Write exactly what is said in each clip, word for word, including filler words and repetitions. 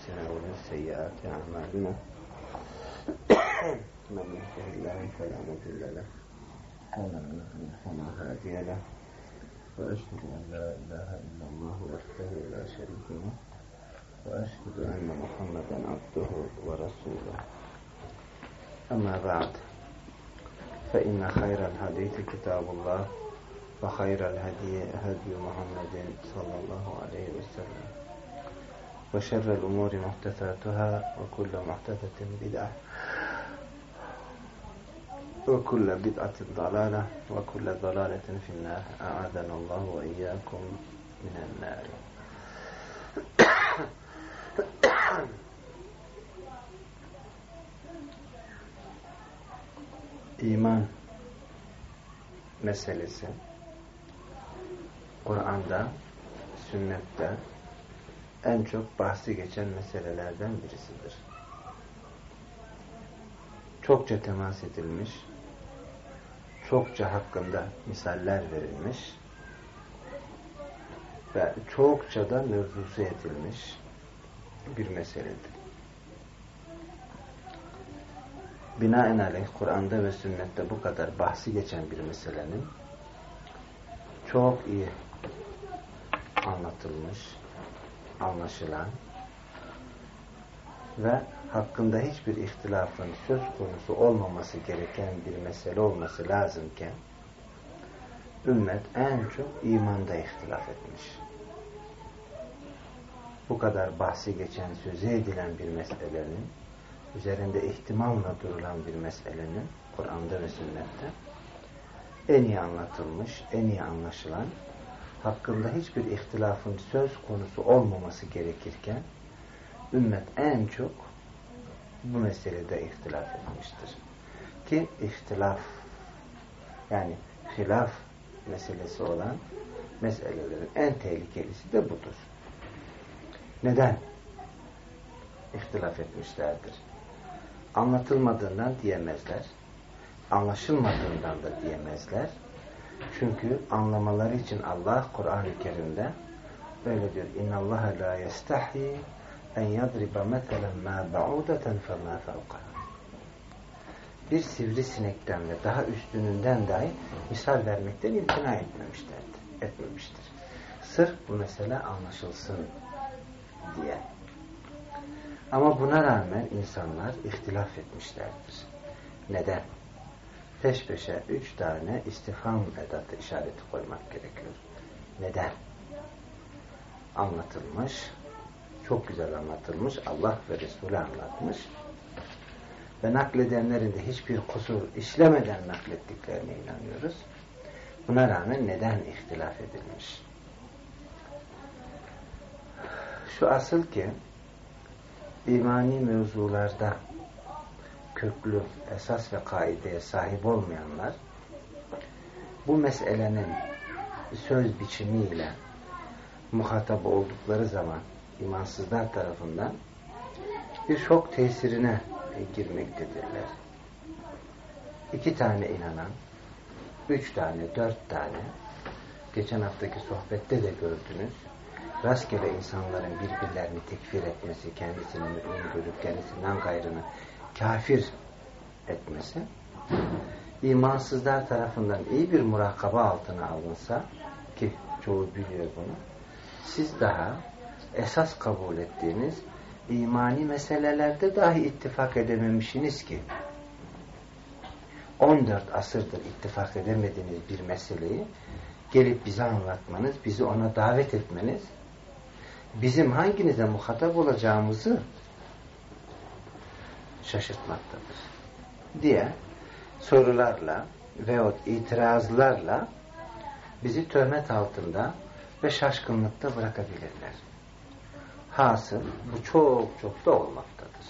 أنفسنا ومن سيئات أعمالنا من يهده الله فلا مضل له ومن يضلل فلا هادي له وأشهد أن لا إله إلا الله وحده لا شريك له وأشهد أن محمدا عبده ورسوله. أما بعد، فإن خير الحديث كتاب الله وخير الهدي هدي محمد صلى الله عليه وسلم وشر الأمور محدثاتها وكل محدثة بدعة وكل بدعة ضلالة وكل ضلالة في النار. أعاذنا الله وإياكم من النار. İman meselesi Kur'an'da, sünnette en çok bahsi geçen meselelerden birisidir. Çokça temas edilmiş, çokça hakkında misaller verilmiş ve çokça da mevzusu edilmiş bir meseledir. Binaenaleyh Kur'an'da ve sünnette bu kadar bahsi geçen bir meselenin çok iyi anlatılmış, anlaşılan ve hakkında hiçbir ihtilafın söz konusu olmaması gereken bir mesele olması lazımken ümmet en çok imanda ihtilaf etmiş. Bu kadar bahsi geçen, sözü edilen bir meselenin, üzerinde ihtimamla durulan bir meselenin Kur'an'da ve sünnette en iyi anlatılmış, en iyi anlaşılan, hakkında hiçbir ihtilafın söz konusu olmaması gerekirken ümmet en çok bu meselede ihtilaf etmiştir. Ki ihtilaf, yani hilaf meselesi olan meselelerin en tehlikelisi de budur. Neden ihtilaf etmişlerdir? Anlatılmadığından diyemezler, anlaşılmadığından da diyemezler. Çünkü anlamaları için Allah Kur'an-ı Kerim'de böyle diyor: İnnallâhe lâ yestahî en yadriba meselen mâ ba'ûdeten femâ fevkaha. Bir sivrisinekten ve daha üstününden dahi misal vermekten imtina etmemişlerdir, etmemiştir. Sırf bu mesele anlaşılsın diye. Ama buna rağmen insanlar ihtilaf etmişlerdir. Neden? Peş peşe üç tane istifham edatı işareti koymak gerekiyor. Neden? Anlatılmış, çok güzel anlatılmış, Allah ve Resulü anlatmış ve nakledenlerin de hiçbir kusur işlemeden naklettiklerine inanıyoruz. Buna rağmen neden ihtilaf edilmiş? Şu asıl ki imani mevzularda köklü esas ve kaideye sahip olmayanlar bu meselenin söz biçimiyle muhatap oldukları zaman imansızlar tarafından bir şok tesirine girmektedirler. İki tane inanan, üç tane, dört tane, geçen haftaki sohbette de gördünüz, rastgele insanların birbirlerini tekfir etmesi, kendisini mümin görüp kendisinden gayrını kafir etmesi, imansızlar tarafından iyi bir murakaba altına alınsa, ki çoğu biliyor bunu, siz daha esas kabul ettiğiniz imani meselelerde dahi ittifak edememişsiniz ki on dört asırdır ittifak edemediğiniz bir meseleyi gelip bize anlatmanız, bizi ona davet etmeniz, bizim hanginize muhatap olacağımızı şaşırtmaktadır diye sorularla veyahut itirazlarla bizi töhmet altında ve şaşkınlıkta bırakabilirler. Hasıl bu çok çok da olmaktadır.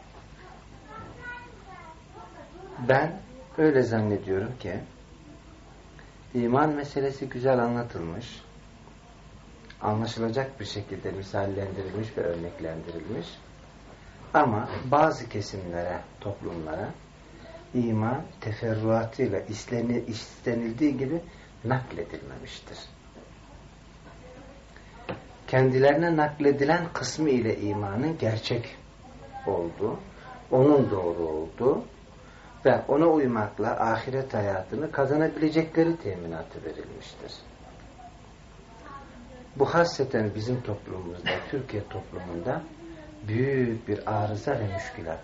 Ben öyle zannediyorum ki iman meselesi güzel anlatılmış, anlaşılacak bir şekilde misallendirilmiş ve örneklendirilmiş ama bazı kesimlere, toplumlara iman teferruatıyla istenildiği gibi nakledilmemiştir. kendilerine nakledilen kısmı ile imanın gerçek olduğu, onun doğru olduğu ve ona uymakla ahiret hayatını kazanabilecekleri teminatı verilmiştir. Bu hasreten bizim toplumumuzda, Türkiye toplumunda büyük bir arıza ve müşkülat.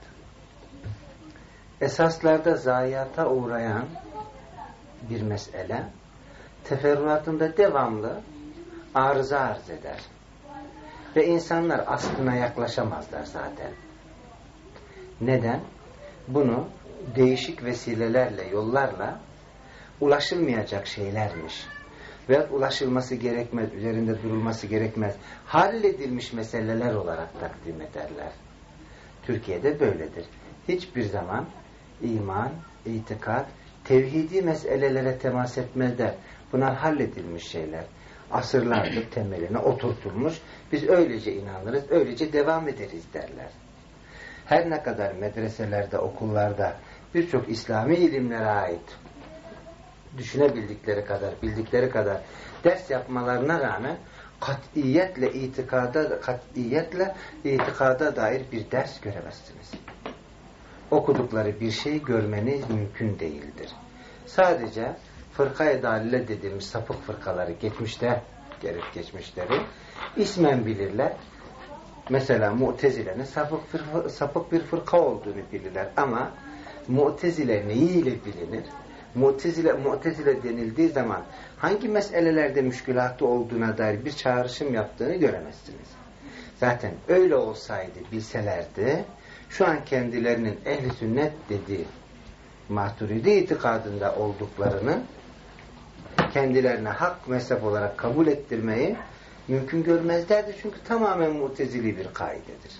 Esaslarda zayiata uğrayan bir mesele, teferruatında devamlı arıza arz eder. Ve insanlar aslına yaklaşamazlar zaten. Neden? Bunu değişik vesilelerle, yollarla ulaşılmayacak şeylermiş. Ve ulaşılması gerekmez, üzerinde durulması gerekmez, halledilmiş meseleler olarak takdim ederler. Türkiye'de böyledir. Hiçbir zaman iman, itikat, tevhidi meselelere temas etmezler. Bunlar halledilmiş şeyler. Asırlardır temeline oturtulmuş. Biz öylece inanırız, öylece devam ederiz derler. Her ne kadar medreselerde, okullarda birçok İslami ilimlere ait düşünebildikleri kadar, bildikleri kadar ders yapmalarına rağmen katiyetle itikada, katiyetle itikada dair bir ders göremezsiniz. Okudukları bir şey görmeniz mümkün değildir. Sadece fırka-i dalile dediğimiz sapık fırkaları geçmişte, gerek geçmişleri ismen bilirler. Mesela Mu'tezile'nin sapık, sapık bir fırka olduğunu bilirler ama Mu'tezile neyiyle bilinir? Mu'tezile, Mu'tezile denildiği zaman hangi meselelerde müşkülatı olduğuna dair bir çağrışım yaptığını göremezsiniz. Zaten öyle olsaydı, bilselerdi, şu an kendilerinin ehl-i sünnet dediği Maturidi itikadında olduklarını kendilerine hak mezhep olarak kabul ettirmeyi mümkün görmezlerdi. Çünkü tamamen Mu'tezili bir kaidedir.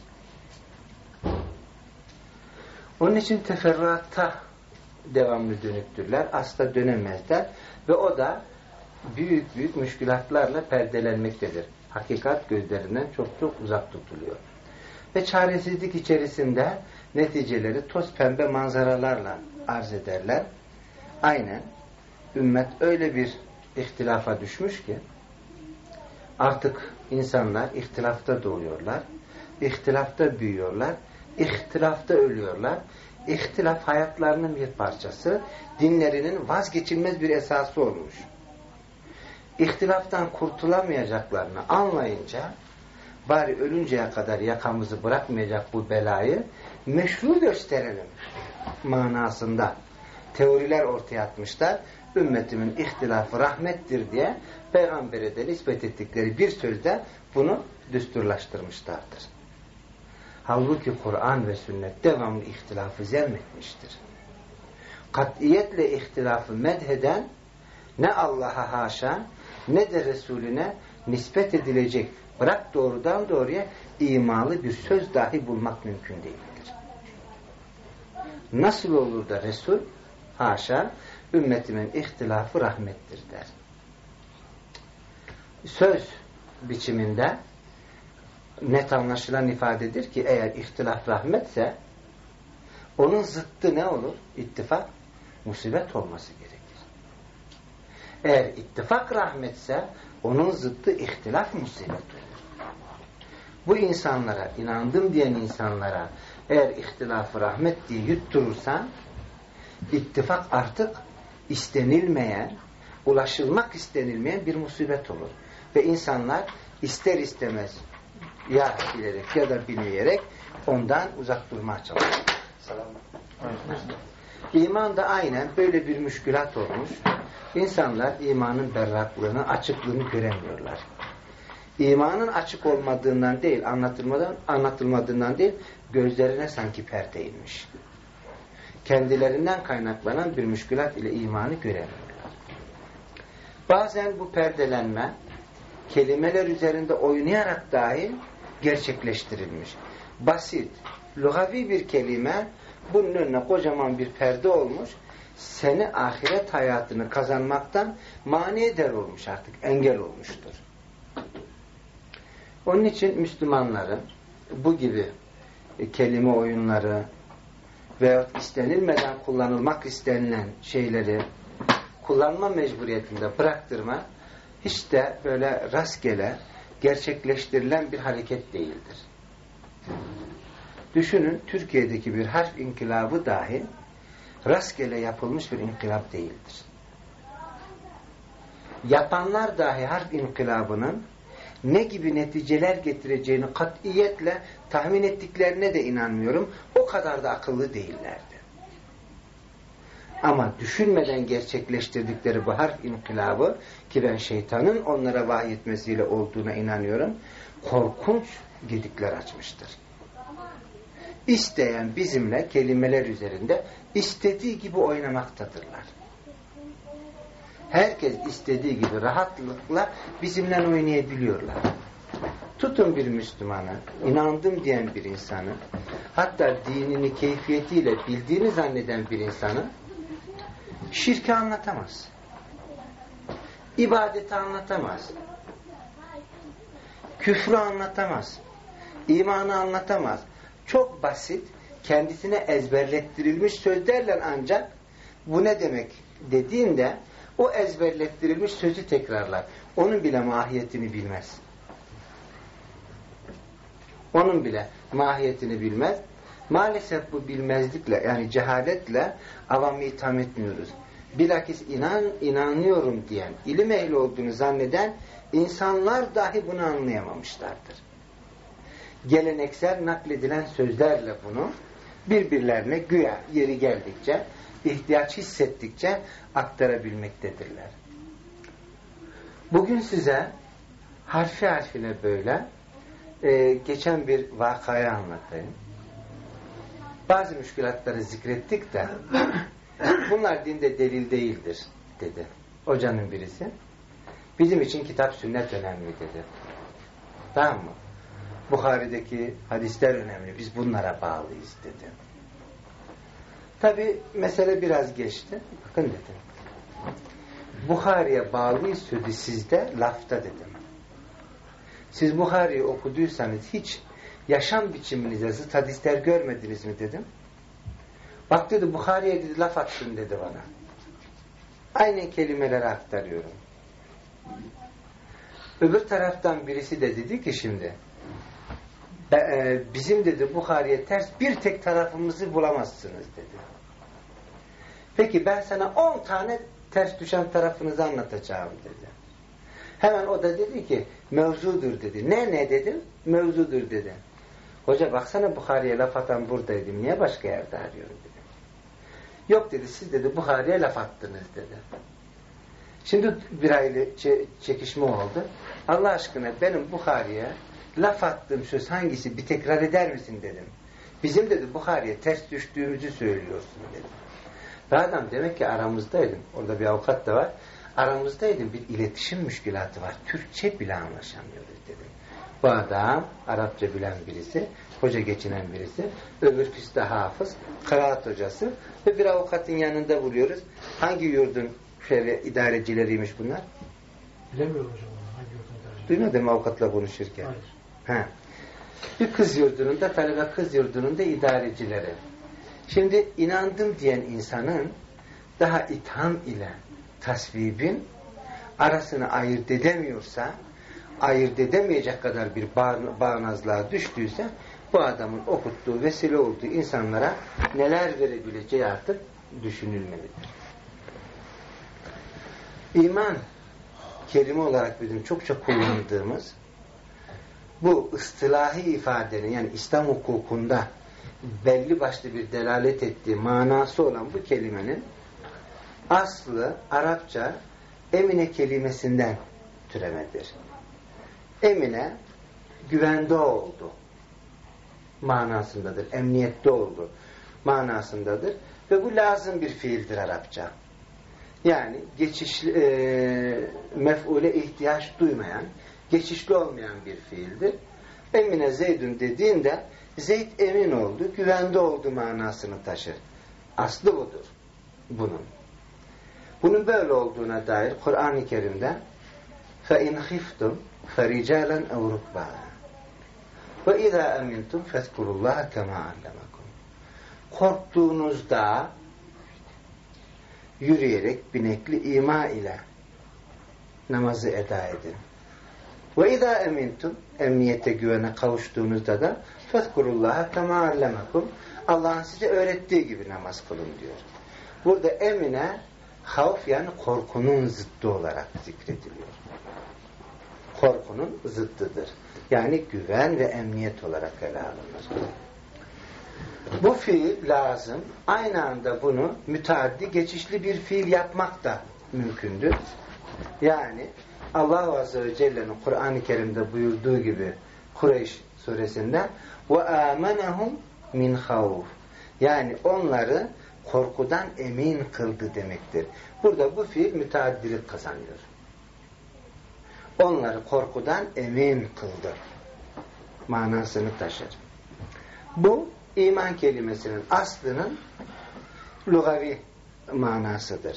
Onun için teferruatta devamlı dönüktürler. Asla dönemezler. Ve o da büyük büyük müşkülatlarla perdelenmektedir. Hakikat gözlerinden çok çok uzak tutuluyor. Ve çaresizlik içerisinde neticeleri toz pembe manzaralarla arz ederler. Aynen ümmet öyle bir ihtilafa düşmüş ki artık insanlar ihtilafta doğuyorlar, ihtilafta büyüyorlar, ihtilafta ölüyorlar. İhtilaf hayatlarının bir parçası, dinlerinin vazgeçilmez bir esası olmuş. İhtilaftan kurtulamayacaklarını anlayınca bari ölünceye kadar yakamızı bırakmayacak bu belayı meşru gösterelim manasında teoriler ortaya atmışlar. Ümmetimin ihtilafı rahmettir diye Peygamber'e de nispet ettikleri bir sözde bunu düsturlaştırmışlardır. Halbuki Kur'an ve sünnet devamlı ihtilafı zemmetmiştir. Katiyetle ihtilafı medheden ne Allah'a haşa ne de Resulüne nispet edilecek, bırak doğrudan doğruya imalı bir söz dahi bulmak mümkün değildir. Nasıl olur da Resul haşa ümmetimin ihtilafı rahmettir der. Söz biçiminde net anlaşılan ifadedir ki eğer ihtilaf rahmetse onun zıttı ne olur? İttifak musibet olması gerekir. Eğer ittifak rahmetse onun zıttı ihtilaf musibet olur. Bu insanlara, inandım diyen insanlara eğer ihtilafı rahmet diye yutturursan ittifak artık istenilmeyen, ulaşılmak istenilmeyen bir musibet olur. Ve insanlar ister istemez ya bilerek ya da bilmeyerek ondan uzak durmaya çalışır. İman da aynen böyle bir müşkülat olmuş. İnsanlar imanın berraklığını, açıklığını göremiyorlar. İmanın açık olmadığından değil, anlatılmadan, anlatılmadığından değil, gözlerine sanki perde inmiş. Kendilerinden kaynaklanan bir müşkülat ile imanı göremiyorlar. Bazen bu perdelenme kelimeler üzerinde oynayarak dahi gerçekleştirilmiş. Basit, lugavi bir kelime bunun önüne kocaman bir perde olmuş. Seni ahiret hayatını kazanmaktan mani eder olmuş artık. Engel olmuştur. Onun için Müslümanların bu gibi kelime oyunları veyahut istenilmeden kullanılmak istenilen şeyleri kullanma mecburiyetinde bıraktırma hiç de böyle rastgele gerçekleştirilen bir hareket değildir. Düşünün, Türkiye'deki bir harf inkılabı dahi rastgele yapılmış bir inkılap değildir. Yapanlar dahi harf inkılabının ne gibi neticeler getireceğini katiyetle tahmin ettiklerine de inanmıyorum. O kadar da akıllı değillerdi. Ama düşünmeden gerçekleştirdikleri bu harf inkılabı, ki ben şeytanın onlara vahyetmesiyle olduğuna inanıyorum, korkunç gedikler açmıştır. İsteyen bizimle kelimeler üzerinde istediği gibi oynamaktadırlar. Herkes istediği gibi rahatlıkla bizimle oynayabiliyorlar. Tutun bir Müslümanı, inandım diyen bir insanı, hatta dinini keyfiyetiyle bildiğini zanneden bir insanı şirki anlatamaz. İbadeti anlatamaz. Küfrü anlatamaz. İmanı anlatamaz. Çok basit, kendisine ezberlettirilmiş sözlerle ancak bu ne demek dediğinde o ezberlettirilmiş sözü tekrarlar. Onun bile mahiyetini bilmez. Onun bile mahiyetini bilmez. Maalesef bu bilmezlikle, yani cehaletle avamı itham etmiyoruz. Bilakis inan, inanıyorum diyen, ilim ehli olduğunu zanneden insanlar dahi bunu anlayamamışlardır. Geleneksel nakledilen sözlerle bunu birbirlerine güya yeri geldikçe, ihtiyaç hissettikçe aktarabilmektedirler. Bugün size harfi harfine böyle e, geçen bir vakayı anlatayım. Bazı müşkülatları zikrettik de bunlar dinde delil değildir dedi hocanın birisi. Bizim için kitap sünnet önemli dedi. Tamam mı? Buhari'deki hadisler önemli. Biz bunlara bağlıyız dedi. Tabi mesele biraz geçti. Bakın dedim. Buhari'ye bağlıyız sözü sizde lafta dedim. Siz Buhari'yi okuduysanız hiç yaşam biçiminize zıt hadisler görmediniz mi dedim. Bak dedi Buhari'ye dedi laf attın dedi bana. Aynen kelimeleri aktarıyorum. Öbür taraftan birisi de dedi ki şimdi bizim dedi Buhari'ye ters bir tek tarafımızı bulamazsınız dedi. Peki ben sana on tane ters düşen tarafınızı anlatacağım dedi. Hemen o da dedi ki mevzudur dedi. Ne ne dedim? Mevzudur dedi. Hoca baksana Buhari'ye laf atan buradaydım. Niye başka yerde arıyorum dedi. Yok dedi siz dedi Buhari'ye laf attınız dedi. Şimdi bir aylı çekişme oldu. Allah aşkına benim Buhari'ye laf attığım söz hangisi bir tekrar eder misin dedim. Bizim dedi Buhari'ye ters düştüğümüzü söylüyorsun dedi. Ve adam demek ki aramızdaydım. Orada bir avukat da var. Aramızdaydım. Bir iletişim müşkülatı var. Türkçe bile anlaşamıyoruz dedim. Bu adam Arapça bilen birisi, hoca geçinen birisi, öbürküsü de hafız, kıraat hocası ve bir avukatın yanında buluyoruz. Hangi yurdun şöyle idarecileriymiş bunlar? Bilemiyorum hocam. Hangi yurdun idarecileri? Duymadın mı avukatla konuşurken? Hayır. Ha. Bir kız yurdunun da talebe kız yurdunun da idarecileri. Şimdi inandım diyen insanın daha itham ile tasvibin arasını ayırt edemiyorsa, ayırt edemeyecek kadar bir bağnazlığa düştüyse bu adamın okuttuğu, vesile olduğu insanlara neler verebileceği artık düşünülmelidir. İman kelime olarak bizim çok çok kullandığımız bu ıstılahi ifadenin, yani İslam hukukunda belli başlı bir delalet ettiği manası olan bu kelimenin aslı Arapça emine kelimesinden türemedir. Emine güvende oldu manasındadır. Emniyette oldu manasındadır. Ve bu lazım bir fiildir Arapça. Yani geçişli e, mef'ule ihtiyaç duymayan, geçişli olmayan bir fiildir. Emine Zeydun dediğinde Zeyd emin oldu, güvende oldu manasını taşır. Aslı budur bunun. Bunun böyle olduğuna dair Kur'an-ı Kerim'de فَاِنْ خِفْتُمْ فَرِجَالًا اَوْ رُكْبَانًا وَاِذَا اَمِنْتُمْ فَاذْكُرُوا اللّٰهَ كَمَا عَلَّمَكُمْ. Korktuğunuzda yürüyerek binekli ima ile namazı eda edin. Ve izâ emintum, emniyete güvene kavuştuğunuzda da fezkurullâhe kemâ allemekum, Allah'ın size öğrettiği gibi namaz kılın diyor. Burada emine, havf yani korkunun zıddı olarak zikrediliyor. Korkunun zıddıdır. Yani güven ve emniyet olarak ele alınır. Bu fiil lazım. Aynı anda bunu müteaddi, geçişli bir fiil yapmak da mümkündür. Yani Allah Azze ve Celle'nin Kur'an-ı Kerim'de buyurduğu gibi Kureyş suresinde وَآمَنَهُمْ مِنْ خَوْفٍ, yani onları korkudan emin kıldı demektir. Burada bu fiil müteaddilik kazanıyor. Onları korkudan emin kıldı manasını taşır. Bu iman kelimesinin aslının lugavi manasıdır.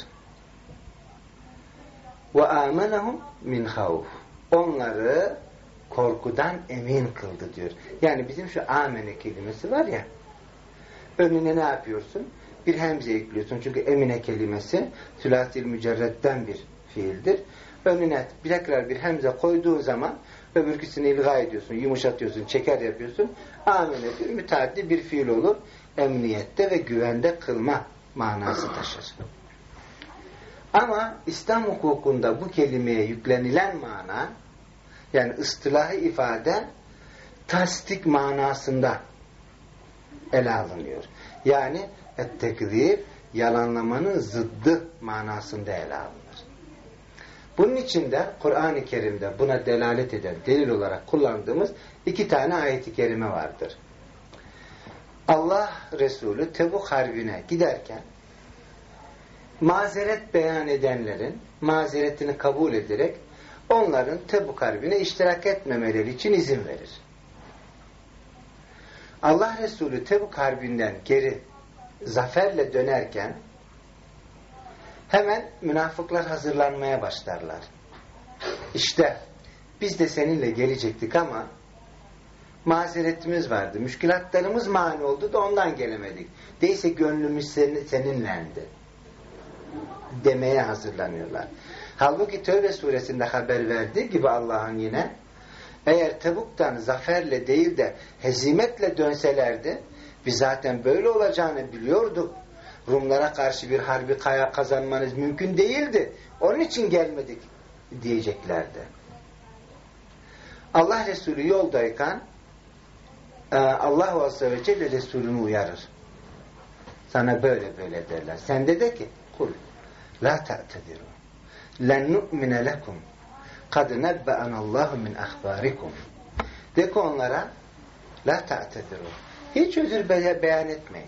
وَآمَنَهُمْ مِنْ خَوْفٍ, onları korkudan emin kıldı diyor. Yani bizim şu amene kelimesi var ya, önüne ne yapıyorsun? Bir hemze ekliyorsun. Çünkü emine kelimesi sülâsil mücerretten bir fiildir. Önüne tekrar bir hemze koyduğun zaman öbürküsünü ilga ediyorsun, yumuşatıyorsun, çeker yapıyorsun. Amene bir müteaddi bir fiil olur. Emniyette ve güvende kılma manası taşır. Ama İslam hukukunda bu kelimeye yüklenilen mana, yani ıstılahi ifade tasdik manasında ele alınıyor. Yani et-tekzib, yalanlamanın zıddı manasında ele alınır. Bunun için de Kur'an-ı Kerim'de buna delalet eden, delil olarak kullandığımız iki tane ayet-i kerime vardır. Allah Resulü Tebuk Harbi'ne giderken mazeret beyan edenlerin mazeretini kabul ederek onların Tebuk Harbi'ne iştirak etmemeleri için izin verir. Allah Resulü Tebuk Harbi'nden geri zaferle dönerken hemen münafıklar hazırlanmaya başlarlar. İşte biz de seninle gelecektik ama mazeretimiz vardı. Müşkilatlarımız mani oldu da ondan gelemedik. Değilse gönlümüz seninlendi demeye hazırlanıyorlar. Halbuki Tevbe suresinde haber verdiği gibi Allah'ın yine, eğer Tebuk'tan zaferle değil de hezimetle dönselerdi, biz zaten böyle olacağını biliyorduk. Rumlara karşı bir harbi kazanmanız mümkün değildi. Onun için gelmedik diyeceklerdi. Allah Resulü yoldayken Allah Azze ve Celle Resulünü uyarır. Sana böyle böyle derler. Sen de de ki kul la ta'tediru len nu'mine lekum kad nebbe'anallahu min ahbarikum. De ki onlara la ta'tediru, hiç özür beyan etmeyin.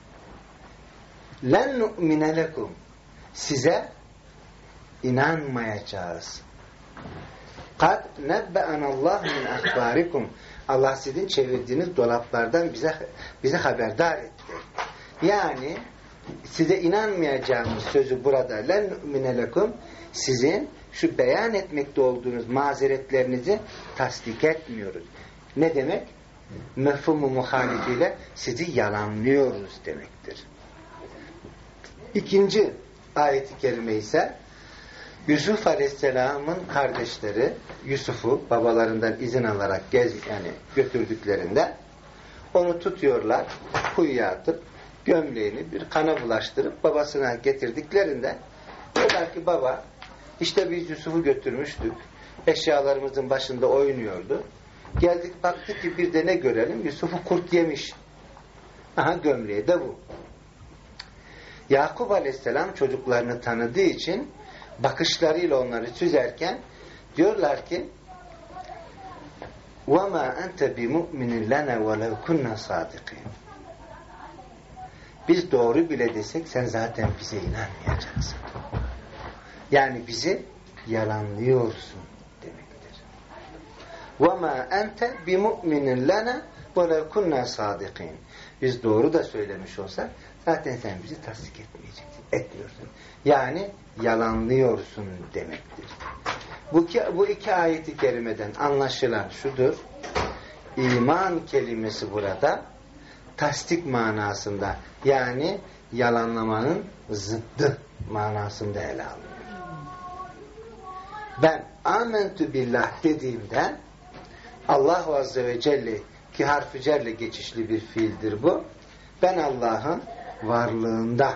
Len nu'mine lekum, size inanmayacağız. Kad nebbe'anallahu min ahbarikum, Allah sizin çevirdiğiniz dolaplardan bize bize haberdar etti. Yani size inanmayacağımız sözü burada len nu'mine lekum, sizin şu beyan etmekte olduğunuz mazeretlerinizi tasdik etmiyoruz. Ne demek? Mefhumu muhalifiyle sizi yalanlıyoruz demektir. İkinci ayet-i kerime ise Yusuf Aleyhisselam'ın kardeşleri Yusuf'u babalarından izin alarak gez, yani götürdüklerinde onu tutuyorlar, kuyuya atıp gömleğini bir kana bulaştırıp babasına getirdiklerinde diyorlar ki baba, işte biz Yusuf'u götürmüştük, eşyalarımızın başında oynuyordu, geldik baktık ki bir de ne görelim, Yusuf'u kurt yemiş. Aha, gömleği de bu. Yakup Aleyhisselam çocuklarını tanıdığı için bakışlarıyla onları süzerken diyorlar ki وَمَا أَنْتَ بِمُؤْمِنٍ لَنَا وَلَوْ كُنَّا صَادِقِينَ. Biz doğru bile desek sen zaten bize inanmayacaksın. Yani bizi yalanlıyorsun demektir. وَمَا أَنْتَ بِمُؤْمِنٍ لَنَا وَلَوْ كُنَّا صَادِقِينَ. Biz doğru da söylemiş olsak zaten sen bizi tasdik etmeyeceksin, etmiyorsun. Yani yalanlıyorsun demektir. Bu, bu iki ayeti kerimeden anlaşılan şudur: İman kelimesi burada tasdik manasında, yani yalanlamanın zıddı manasında ele alınıyor. Ben amentu billah dediğimde Allah Azze ve Celle, ki harfi cerle geçişli bir fiildir bu. Ben Allah'ın varlığında,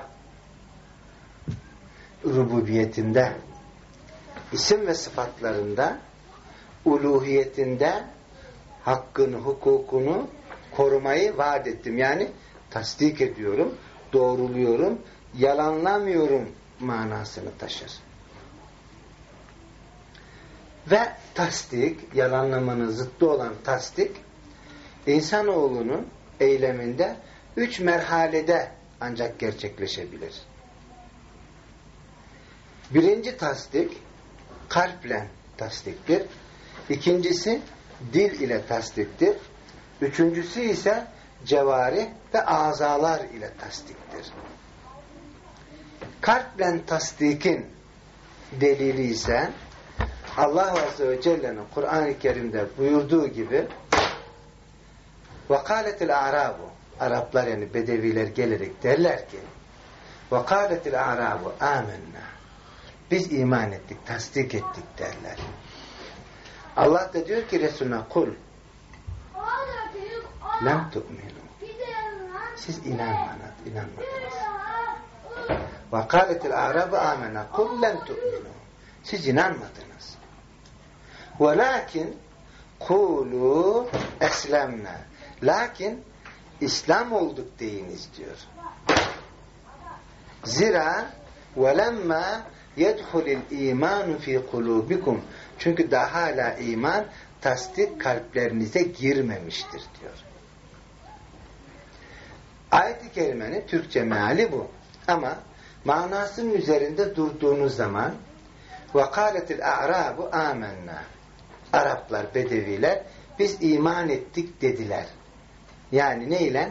rububiyetinde, isim ve sıfatlarında, uluhiyetinde hakkını, hukukunu korumayı vaat ettim. Yani tasdik ediyorum, doğruluyorum, yalanlamıyorum manasını taşır. Ve tasdik, yalanlamanın zıttı olan tasdik, insanoğlunun eyleminde üç merhalede ancak gerçekleşebilir. Birinci tasdik, kalple tasdiktir. İkincisi, dil ile tasdiktir. Üçüncüsü ise cevari ve azalar ile tasdiktir. Kalple tasdikin delili ise Allah Azze ve Celle'nin Kur'an-ı Kerim'de buyurduğu gibi وَقَالَتِ الْاَعْرَابُ Araplar yani Bedeviler gelerek derler ki وَقَالَتِ الْاَعْرَابُ آمَنَّا Biz iman ettik, tasdik ettik derler. Allah da diyor ki Resulüne kul لَمْ تُؤْمِنُوا Siz inanmadınız. inanmadınız. وَقَالَتِ الْاَعْرَابُ آمَنَّا قُلْ لَمْ تُؤْمِنُوا Siz inanmadınız. وَلَكِنْ قُولُوا اَسْلَمْنَا Lakin İslam olduk deyiniz diyor. Zira وَلَمَّا يَدْخُلِ الْا۪يمَانُ ف۪ي قُلُوبِكُمْ Çünkü daha hala iman tasdik kalplerinize girmemiştir diyor. Ayet-i kerimenin Türkçe meali bu. Ama manasının üzerinde durduğunuz zaman وَقَالَتِ الْاَعْرَابُ آمَنَّا Araplar, Bedeviler biz iman ettik dediler. Yani neyle?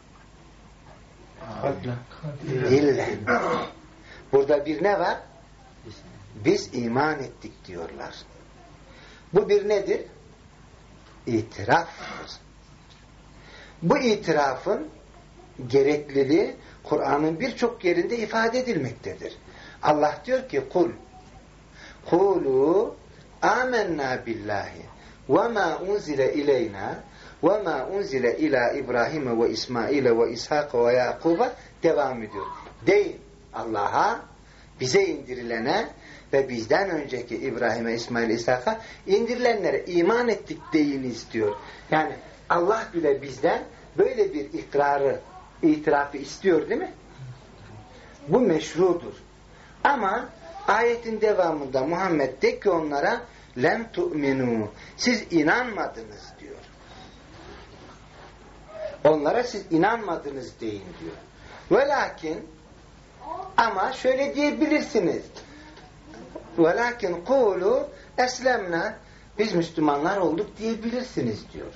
Dille. Burada bir ne var? Biz iman ettik diyorlar. Bu bir nedir? İtiraftır. Bu itirafın gerekliliği Kur'an'ın birçok yerinde ifade edilmektedir. Allah diyor ki kul kulu amennâ billahi ve mâ unzile ileyna ve mâ unzile ilâ İbrahim'e ve İsmail'e ve İshak'a ve Yakub'a devam ediyor. Deyin Allah'a, bize indirilene ve bizden önceki İbrahim'e, İsmail'e, İshak'a indirilenlere iman ettik deyiniz diyor. Yani Allah bile bizden böyle bir ikrarı, itirafı istiyor değil mi? Bu meşrudur. Ama ayetin devamında Muhammed de ki onlara lem tu'minu siz inanmadınız diyor. Onlara siz inanmadınız deyin diyor. Velakin ama şöyle diyebilirsiniz. Velakin kulu eslemna biz Müslümanlar olduk diyebilirsiniz diyor.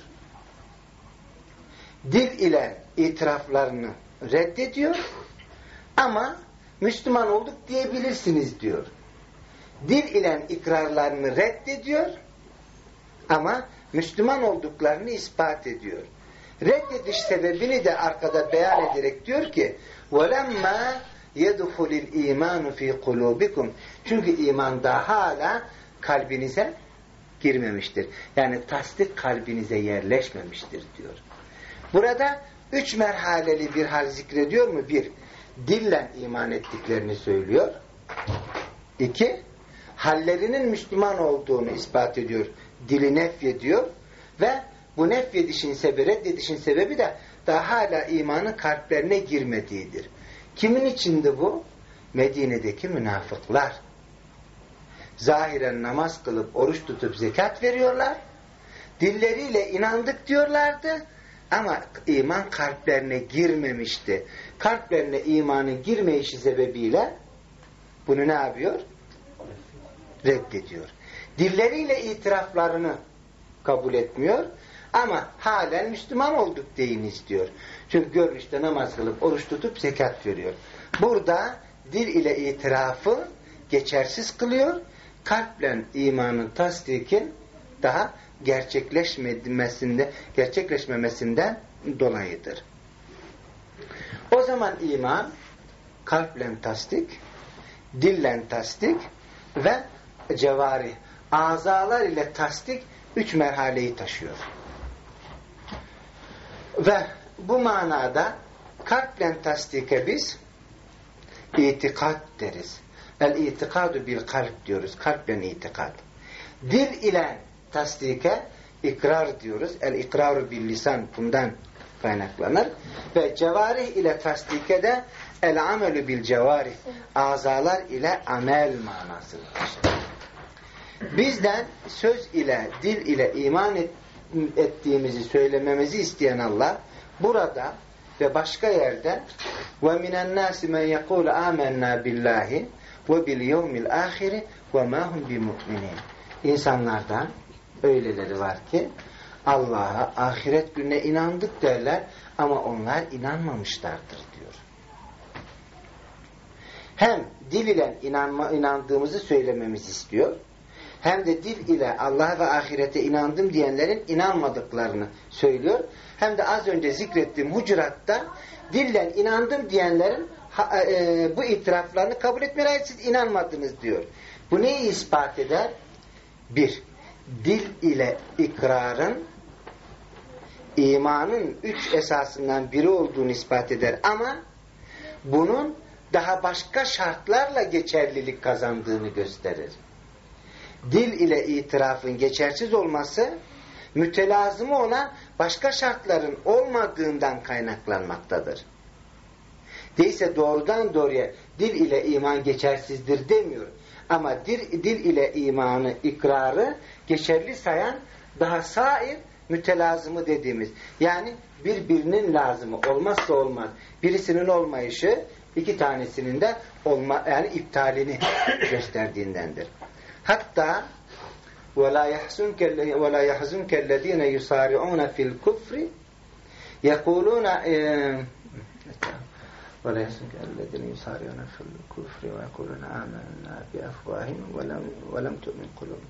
Dil ile itiraflarını reddediyor ama Müslüman olduk diyebilirsiniz diyor. Dil ile ikrarlarını reddediyor ama Müslüman olduklarını ispat ediyor. Reddediş sebebini de arkada beyan ederek diyor ki وَلَمَّا يَدْخُلِ الْا۪يمَانُ ف۪ي قُلُوبِكُمْ Çünkü iman daha hala kalbinize girmemiştir. Yani tasdik kalbinize yerleşmemiştir diyor. Burada üç merhaleli bir hal zikrediyor mu? Bir, dille iman ettiklerini söylüyor. İki, hallerinin Müslüman olduğunu ispat ediyor. Dili nefyediyor ve bu nefyedişin sebebi, reddedişin sebebi de daha hala imanın kalplerine girmediğidir. Kimin içindi bu? Medine'deki münafıklar. Zahiren namaz kılıp, oruç tutup zekat veriyorlar. Dilleriyle inandık diyorlardı. Ama iman kalplerine girmemişti. Kalplerine imanın girmeyişi sebebiyle bunu ne yapıyor? Reddediyor. Dilleriyle itiraflarını kabul etmiyor. Ama halen Müslüman olduk deyiniz diyor. Çünkü görünüşte namaz kılıp, oruç tutup zekat veriyor. Burada dil ile itirafı geçersiz kılıyor. Kalple imanın tasdikin daha gerçekleşmemesinde, gerçekleşmemesinden dolayıdır. O zaman iman kalple tasdik, dille tasdik ve cevari azalar ile tasdik üç merhaleyi taşıyor. Ve bu manada kalple tasdike biz itikat deriz. El-itikadu bil kalp diyoruz. Kalple itikat. Dil ile tasdike ikrar diyoruz. El-ikraru bil lisan bundan kaynaklanır. Ve cevarih ile tasdike de el-amelü bil cevarih. Azalar ile amel manası taşır. Bizden söz ile, dil ile iman et, ettiğimizi söylememizi isteyen Allah burada ve başka yerde ve minen nasi men yekul amennâ billahi ve bil yevmil ahiri ve ma hum bimü'minin. İnsanlardan öyleleri var ki Allah'a, ahiret gününe inandık derler ama onlar inanmamışlardır diyor. Hem dil ile inanma, inandığımızı söylememizi istiyor. Hem de dil ile Allah'a ve ahirete inandım diyenlerin inanmadıklarını söylüyor. Hem de az önce zikrettiğim Hucurat'ta dille inandım diyenlerin ha, e, bu itiraflarını kabul etmeyin, siz inanmadınız diyor. Bu neyi ispat eder? Bir, dil ile ikrarın imanın üç esasından biri olduğunu ispat eder ama bunun daha başka şartlarla geçerlilik kazandığını gösterir. Dil ile itirafın geçersiz olması mütelazımı ona başka şartların olmadığından kaynaklanmaktadır. Değilse doğrudan doğruya dil ile iman geçersizdir demiyor. Ama dil, dil ile imanı, ikrarı geçerli sayan daha sair mütelazımı dediğimiz. Yani birbirinin lazımı olmazsa olmaz. Birisinin olmayışı iki tanesinin de olma, yani iptalini gösterdiğindendir. Hatta وَلَا يَحْزُنْكَ الَّذ۪ينَ يُسَارِعُونَ فِي الْكُفْرِ يَقُولُونَ وَلَا يَحْزُنْكَ الَّذ۪ينَ يُسَارِعُونَ فِي الْكُفْرِ وَيَقُولُونَ آمَنَّا بِأَفْوَاهِمْ وَلَمْ تُؤْمِنْ قُلُوبُهُمْ.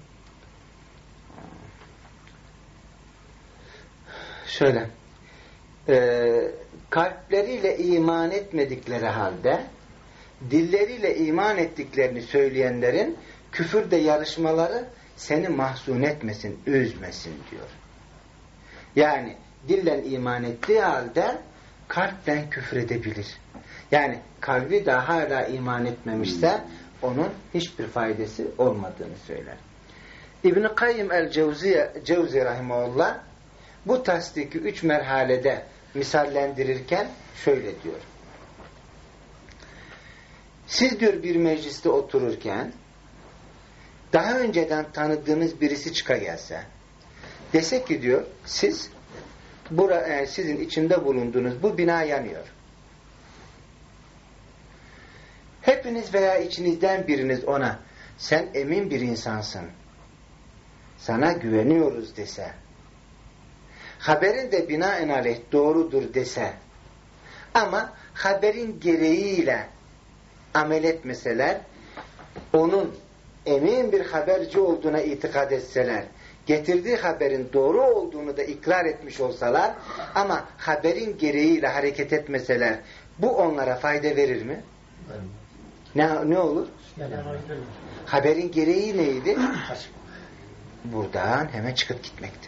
Şöyle e, kalpleriyle iman etmedikleri halde dilleriyle iman ettiklerini söyleyenlerin küfürde yarışmaları seni mahzun etmesin, üzmesin diyor. Yani dillen iman ettiği halde kalpten küfür edebilir. Yani kalbi daha hala iman etmemişse onun hiçbir faydası olmadığını söyler. İbn-i Kayyim el-Cevzi rahimahullah bu tasdiki üç merhalede misallendirirken şöyle diyor. Siz diyor bir mecliste otururken daha önceden tanıdığınız birisi çıka gelse dese ki diyor siz bura, e, sizin içinde bulunduğunuz bu bina yanıyor. Hepiniz veya içinizden biriniz ona sen emin bir insansın, sana güveniyoruz dese, haberin de binaenaleyh doğrudur dese ama haberin gereğiyle amel etmeseler, onun emin bir haberci olduğuna itikad etseler, getirdiği haberin doğru olduğunu da ikrar etmiş olsalar ama haberin gereğiyle hareket etmeseler, bu onlara fayda verir mi? Ne, ne olur? Haberin gereği neydi? Buradan hemen çıkıp gitmekti.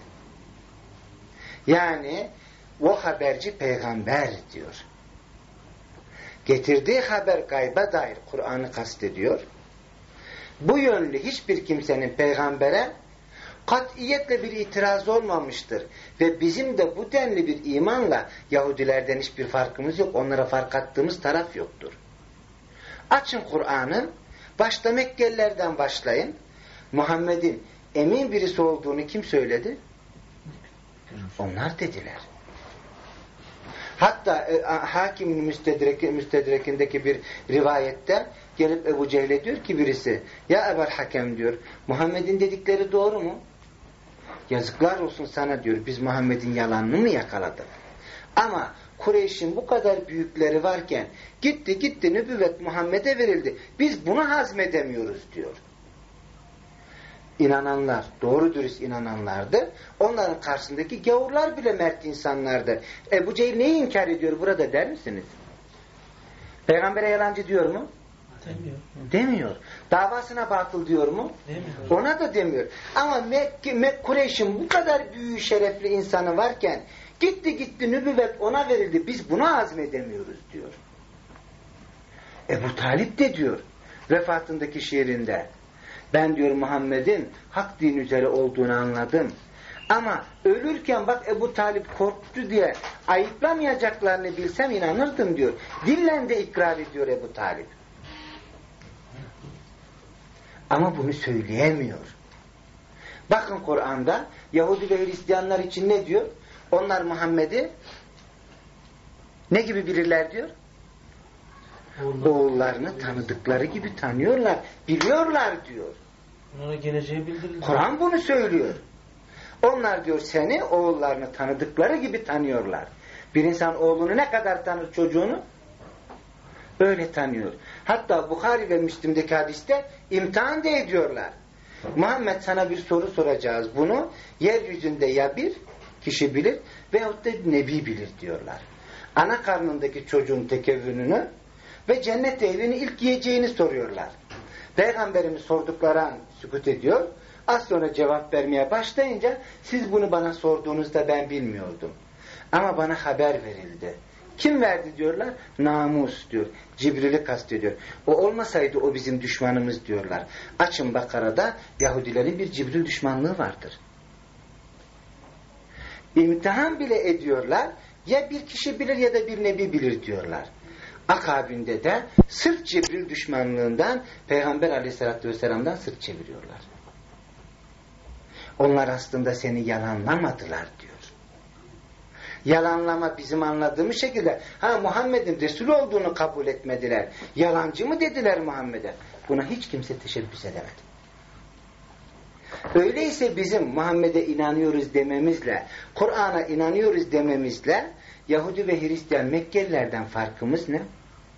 Yani o haberci peygamber diyor. Getirdiği haber gayba dair Kur'an'ı kastediyor. Bu yönlü hiçbir kimsenin peygambere katiyetle bir itiraz olmamıştır. Ve bizim de bu denli bir imanla Yahudilerden hiçbir farkımız yok. Onlara fark attığımız taraf yoktur. Açın Kur'an'ı, başta Mekkelilerden başlayın. Muhammed'in emin birisi olduğunu kim söyledi? Onlar dediler. Hatta e, Hakim'in müstedrek, müstedrekindeki bir rivayette gelip Ebu Cehil'e diyor ki birisi, ya Ebel Hakem diyor, Muhammed'in dedikleri doğru mu? Yazıklar olsun sana diyor, biz Muhammed'in yalanını mı yakaladık? Ama Kureyş'in bu kadar büyükleri varken gitti gitti nübüvvet Muhammed'e verildi. Biz bunu hazmedemiyoruz diyor. İnananlar, doğru dürüst inananlardı. Onların karşısındaki gavurlar bile mert insanlardı. Ebu Cehil neyi inkar ediyor burada der misiniz? Peygambere yalancı diyor mu? Demiyor. Demiyor. Davasına batıl diyor mu? Demiyor. Ona da demiyor. Ama Mekke, Mekke Kureyş'in bu kadar büyük şerefli insanı varken gitti gitti nübüvvet ona verildi. Biz buna azmedemiyoruz diyor. Ebu Talip de diyor vefatındaki şiirinde, ben diyor Muhammed'in hak din üzere olduğunu anladım. Ama ölürken bak Ebu Talip korktu diye ayıplamayacaklarını bilsem inanırdım diyor. Dillen de ikrar ediyor Ebu Talip. Ama bunu söyleyemiyor. Bakın Kur'an'da Yahudi ve Hristiyanlar için ne diyor? Onlar Muhammed'i ne gibi bilirler diyor? Oğullarını tanıdıkları gibi tanıyorlar, biliyorlar diyor. Onlara geleceği bildirildi. Kur'an bunu söylüyor. Onlar diyor seni oğullarını tanıdıkları gibi tanıyorlar. Bir insan oğlunu ne kadar tanır çocuğunu? Öyle tanıyor. Hatta Bukhari ve Müslim'deki hadiste imtihan da ediyorlar. Muhammed sana bir soru soracağız. Bunu yeryüzünde ya bir kişi bilir veyahut da nebi bilir diyorlar. Ana karnındaki çocuğun tekevvününü ve cennet ehlini ilk yiyeceğini soruyorlar. Peygamberimiz sordukları an sükut ediyor. Az sonra cevap vermeye başlayınca siz bunu bana sorduğunuzda ben bilmiyordum. Ama bana haber verildi. Kim verdi diyorlar? Namus diyor. Cibril'i kastediyor. O olmasaydı o bizim düşmanımız diyorlar. Açın Bakara'da Yahudilerin bir Cibril düşmanlığı vardır. İmtihan bile ediyorlar. Ya bir kişi bilir ya da bir nebi bilir diyorlar. Akabinde de sırf Cibril düşmanlığından Peygamber Aleyhisselatü Vesselam'dan sırt çeviriyorlar. Onlar aslında seni yalanlamadılar diyor. Yalanlama bizim anladığımız şekilde ha Muhammed'in Resul olduğunu kabul etmediler. Yalancı mı dediler Muhammed'e? Buna hiç kimse teşebbüs edemedi. Öyleyse bizim Muhammed'e inanıyoruz dememizle, Kur'an'a inanıyoruz dememizle Yahudi ve Hristiyan Mekkelilerden farkımız ne?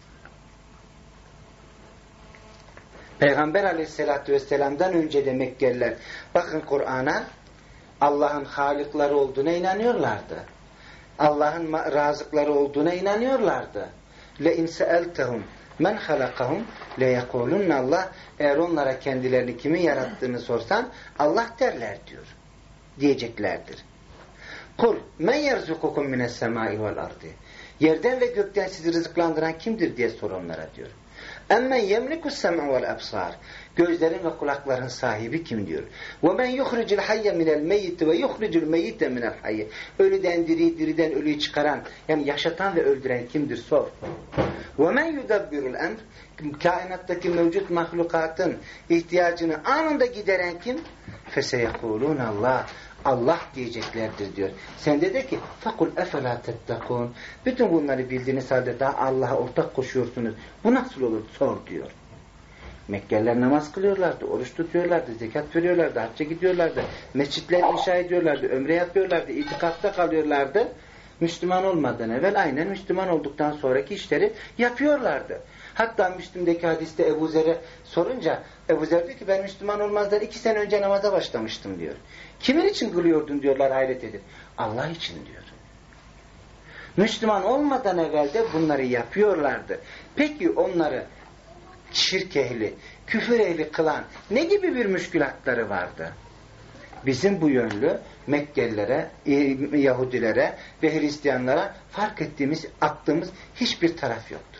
Peygamber Aleyhisselatü Vesselam'dan önce de Mekkeliler bakın Kur'an'a Allah'ın halikleri olduğuna inanıyorlardı. Allah'ın razıkları olduğuna inanıyorlardı. Le in sa'altahum men halakahum le yekulunna Allah, eğer onlara kendilerini kimin yarattığını sorsan Allah derler diyor. Diyeceklerdir. Kul men yerzukukum mines semai vel ardi, yerden ve gökten sizi rızıklandıran kimdir diye sor onlara diyor. Emmen yemlikus sem'u vel absar, gözlerin ve kulakların sahibi kim diyor. Ve men yuhricul hayye minel meyyit ve yuhricul meyyite minel hayye, ölüden diriyi, diriden ölüyü çıkaran, yani yaşatan ve öldüren kimdir sor. Ve men yudabbirul emr, kainattaki mevcut mahlukatın ihtiyacını anında gideren kim? Feseyekulun Allah, Allah diyeceklerdir diyor. Sen de de ki fakul efela tettekun, bütün bunları bildiğiniz halde daha Allah'a ortak koşuyorsunuz. Bu nasıl olur? Sor diyor. Mekkeliler namaz kılıyorlardı, oruç tutuyorlardı, zekat veriyorlardı, hacca gidiyorlardı, mescitler inşa ediyorlardı, ömre yapıyorlardı, itikatta kalıyorlardı. Müslüman olmadan evvel aynen Müslüman olduktan sonraki işleri yapıyorlardı. Hatta Müslim'deki hadiste Ebu Zer'e sorunca Ebu Zer diyor ki ben Müslüman olmazdan iki sene önce namaza başlamıştım diyor. Kimin için kılıyordun diyorlar hayret edip. Allah için diyor. Müslüman olmadan evvel de bunları yapıyorlardı. Peki onları şirk ehli, küfür ehli kılan ne gibi bir müşkülatları vardı? Bizim bu yönlü Mekkelilere, Yahudilere ve Hristiyanlara fark ettiğimiz, attığımız hiçbir taraf yoktur.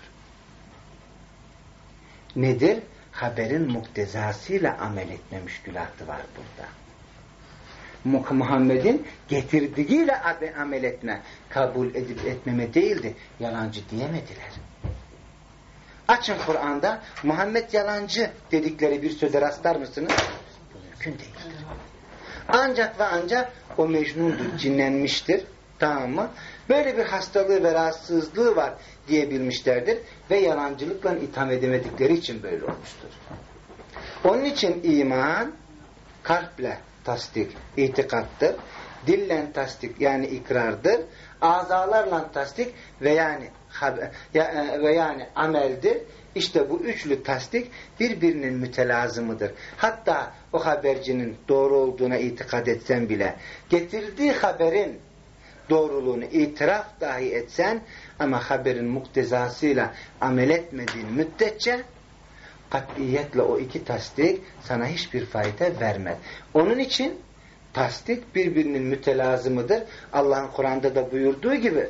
Nedir? Haberin muktezasıyla amel etme müşkülatı var burada. Muhammed'in getirdiğiyle amel etme, kabul edip etmeme değildi. Yalancı diyemediler. Açın Kur'an'da Muhammed yalancı dedikleri bir söze rastlar mısınız? Mümkün değildir. Ancak ve ancak o mecnundur, cinlenmiştir. Tamam mı? Böyle bir hastalığı ve rahatsızlığı var diyebilmişlerdir ve yalancılıkla itham edemedikleri için böyle olmuştur. Onun için iman kalple tasdik, itikattır. Dillen tasdik yani ikrardır. Azalarla tasdik ve yani ve yani ameldir. İşte bu üçlü tasdik birbirinin mütelazımıdır. Hatta o habercinin doğru olduğuna itikad etsen bile getirdiği haberin doğruluğunu itiraf dahi etsen ama haberin muktezasıyla amel etmediğin müddetçe katiyetle o iki tasdik sana hiçbir fayda vermez. Onun için tasdik birbirinin mütelazımıdır. Allah'ın Kur'an'da da buyurduğu gibi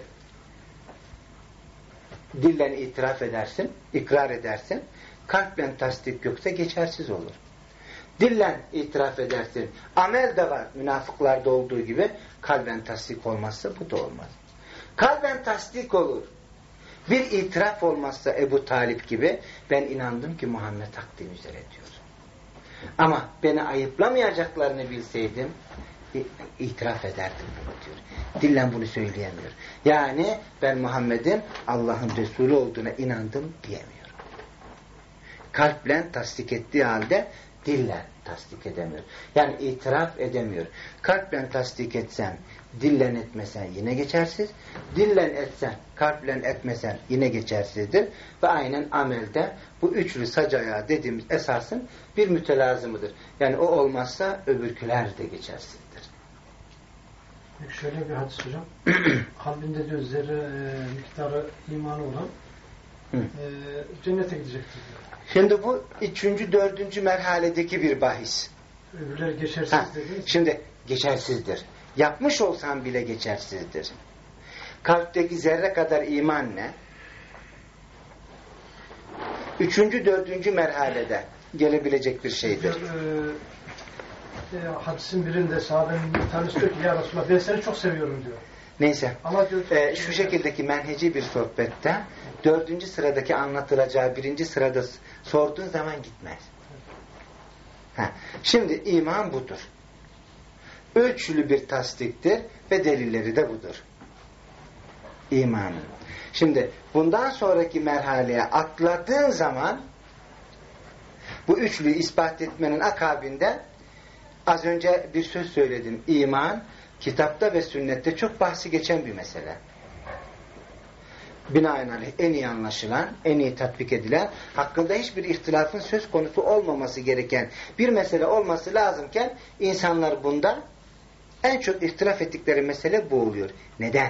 dillen itiraf edersin, ikrar edersin. Kalple tasdik yoksa geçersiz olur. Dillen itiraf edersin. Amel de var. Münafıklarda olduğu gibi kalben tasdik olmazsa bu da olmaz. Kalben tasdik olur. Bir itiraf olmazsa Ebu Talip gibi ben inandım ki Muhammed hak din üzere diyor. Ama beni ayıplamayacaklarını bilseydim itiraf ederdim diyor. Dillen bunu söyleyemiyor. Yani ben Muhammed'in Allah'ın Resulü olduğuna inandım diyemiyor. Kalple tasdik ettiği halde dille tasdik edemiyor. Yani itiraf edemiyor. Kalple tasdik etsen, dillen etmesen yine geçersiz. Dillen etsen, kalple etmesen yine geçersizdir. Ve aynen amelde bu üçlü sacaya dediğimiz esasın bir mütelazımıdır. Yani o olmazsa öbürküler de geçersizdir. Şöyle bir hadis hocam. Kalbinde diyor zerre e, miktarı imanı olan e, cennete gidecektir diyor. Şimdi bu üçüncü, dördüncü merhaledeki bir bahis. Öbürler geçersiz ha, dediniz. Şimdi geçersizdir. Yapmış olsan bile geçersizdir. Kalpteki zerre kadar iman ne? Üçüncü, dördüncü merhalede gelebilecek bir şeydir. Diyor, e, e, hadisin birinde sahabenin bir tanesi diyor ki ya Resulallah ben seni çok seviyorum diyor. Neyse. Ama diyor, e, şu şekildeki menheci bir sohbette dördüncü sıradaki anlatılacağı birinci sırada sorduğun zaman gitmez. Ha. Şimdi iman budur. Ölçülü bir tasdiktir ve delilleri de budur. İmanın. Şimdi bundan sonraki merhaleye atladığın zaman bu üçlüyü ispat etmenin akabinde az önce bir söz söyledim. İman kitapta ve sünnette çok bahsi geçen bir mesele. Binaenaleyh en iyi anlaşılan, en iyi tatbik edilen, hakkında hiçbir ihtilafın söz konusu olmaması gereken bir mesele olması lazımken insanlar bunda en çok ihtilaf ettikleri mesele bu oluyor. Neden?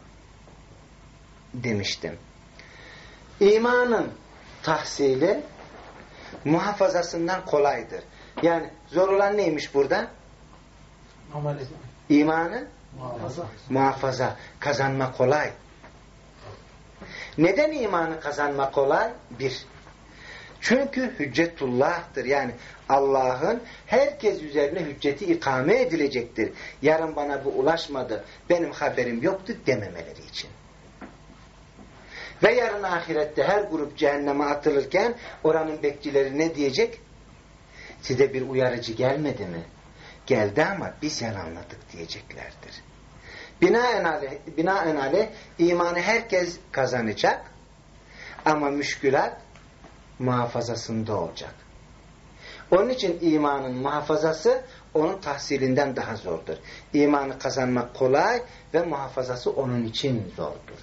Demiştim. İmanın tahsili muhafazasından kolaydır. Yani zor olan neymiş burada? Amel İmanı muhafaza. muhafaza. Kazanma kolay. Neden imanı kazanma kolay? Bir. Çünkü hüccetullah'tır. Yani Allah'ın herkes üzerine hücceti ikame edilecektir. Yarın bana bu ulaşmadı, benim haberim yoktu dememeleri için. Ve yarın ahirette her grup cehenneme atılırken oranın bekçileri ne diyecek? Size bir uyarıcı gelmedi mi? Geldi ama biz yalanladık diyeceklerdir. Binaenaleyh, binaenaleyh imanı herkes kazanacak ama müşkülat muhafazasında olacak. Onun için imanın muhafazası onun tahsilinden daha zordur. İmanı kazanmak kolay ve muhafazası onun için zordur.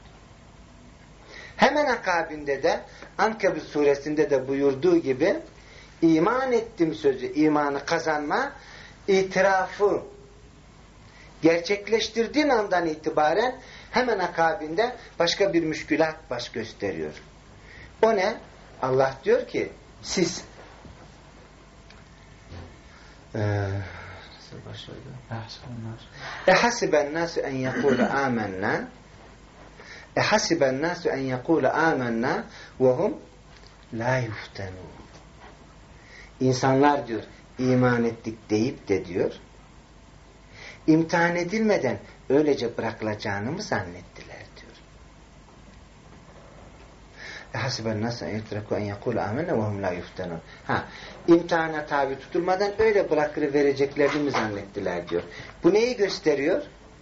Hemen akabinde de Ankebut suresinde de buyurduğu gibi iman ettim sözü, imanı kazanma, itirafı gerçekleştirdiğin andan itibaren hemen akabinde başka bir müşkülat baş gösteriyor. O ne? Allah diyor ki siz ehasiben nasu en yekulu amennâ ehasiben nasu en yekulu amennâ ve hum la yuftenûn. İnsanlar diyor iman ettik deyip de diyor imtihan edilmeden öylece bırakılacağını mı zannettiler diyor. Hasiben nasıl yutreku en yekul amenne ve hum la yuftenun. Ha, imtihana tabi tutulmadan öyle bırakıvereceklerini mi zannettiler diyor. Bu neyi gösteriyor?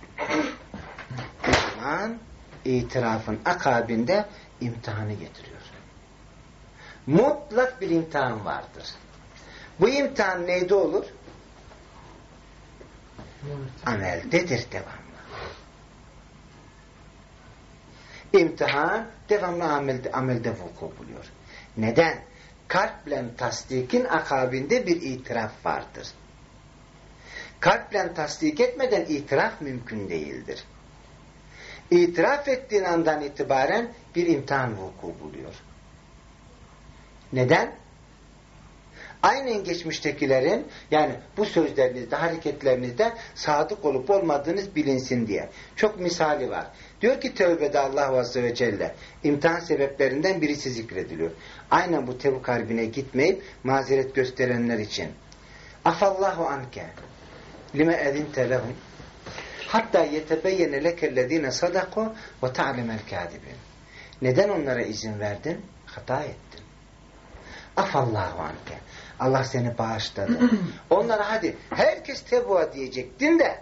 İman itirafın akabinde imtihanı getiriyor. Mutlak bir imtihan vardır. Bu imtihan neyde olur? Ameldedir devamlı. İmtihan devamlı amelde, amelde vuku buluyor. Neden? Kalple tasdikin akabinde bir itiraf vardır. Kalple tasdik etmeden itiraf mümkün değildir. İtiraf ettiğin andan itibaren bir imtihan vuku buluyor. Neden? Aynen geçmiştekilerin, yani bu sözlerinizde, hareketlerinizde sadık olup olmadığınız bilinsin diye. Çok misali var. Diyor ki Tevbe'de Allah Azze ve Celle imtihan sebeplerinden birisi zikrediliyor. Aynen bu Tebuk Harbi'ne gitmeyip mazeret gösterenler için. Afallahu anke lime edinte lehum hatta yetebeyyene lekellezine sadaku ve ta'lemel kâdibin. Neden onlara izin verdin? Hata ettin. Afallahu anke. Allah seni bağışladı. Onlara hadi herkes tebuğa diyecektin de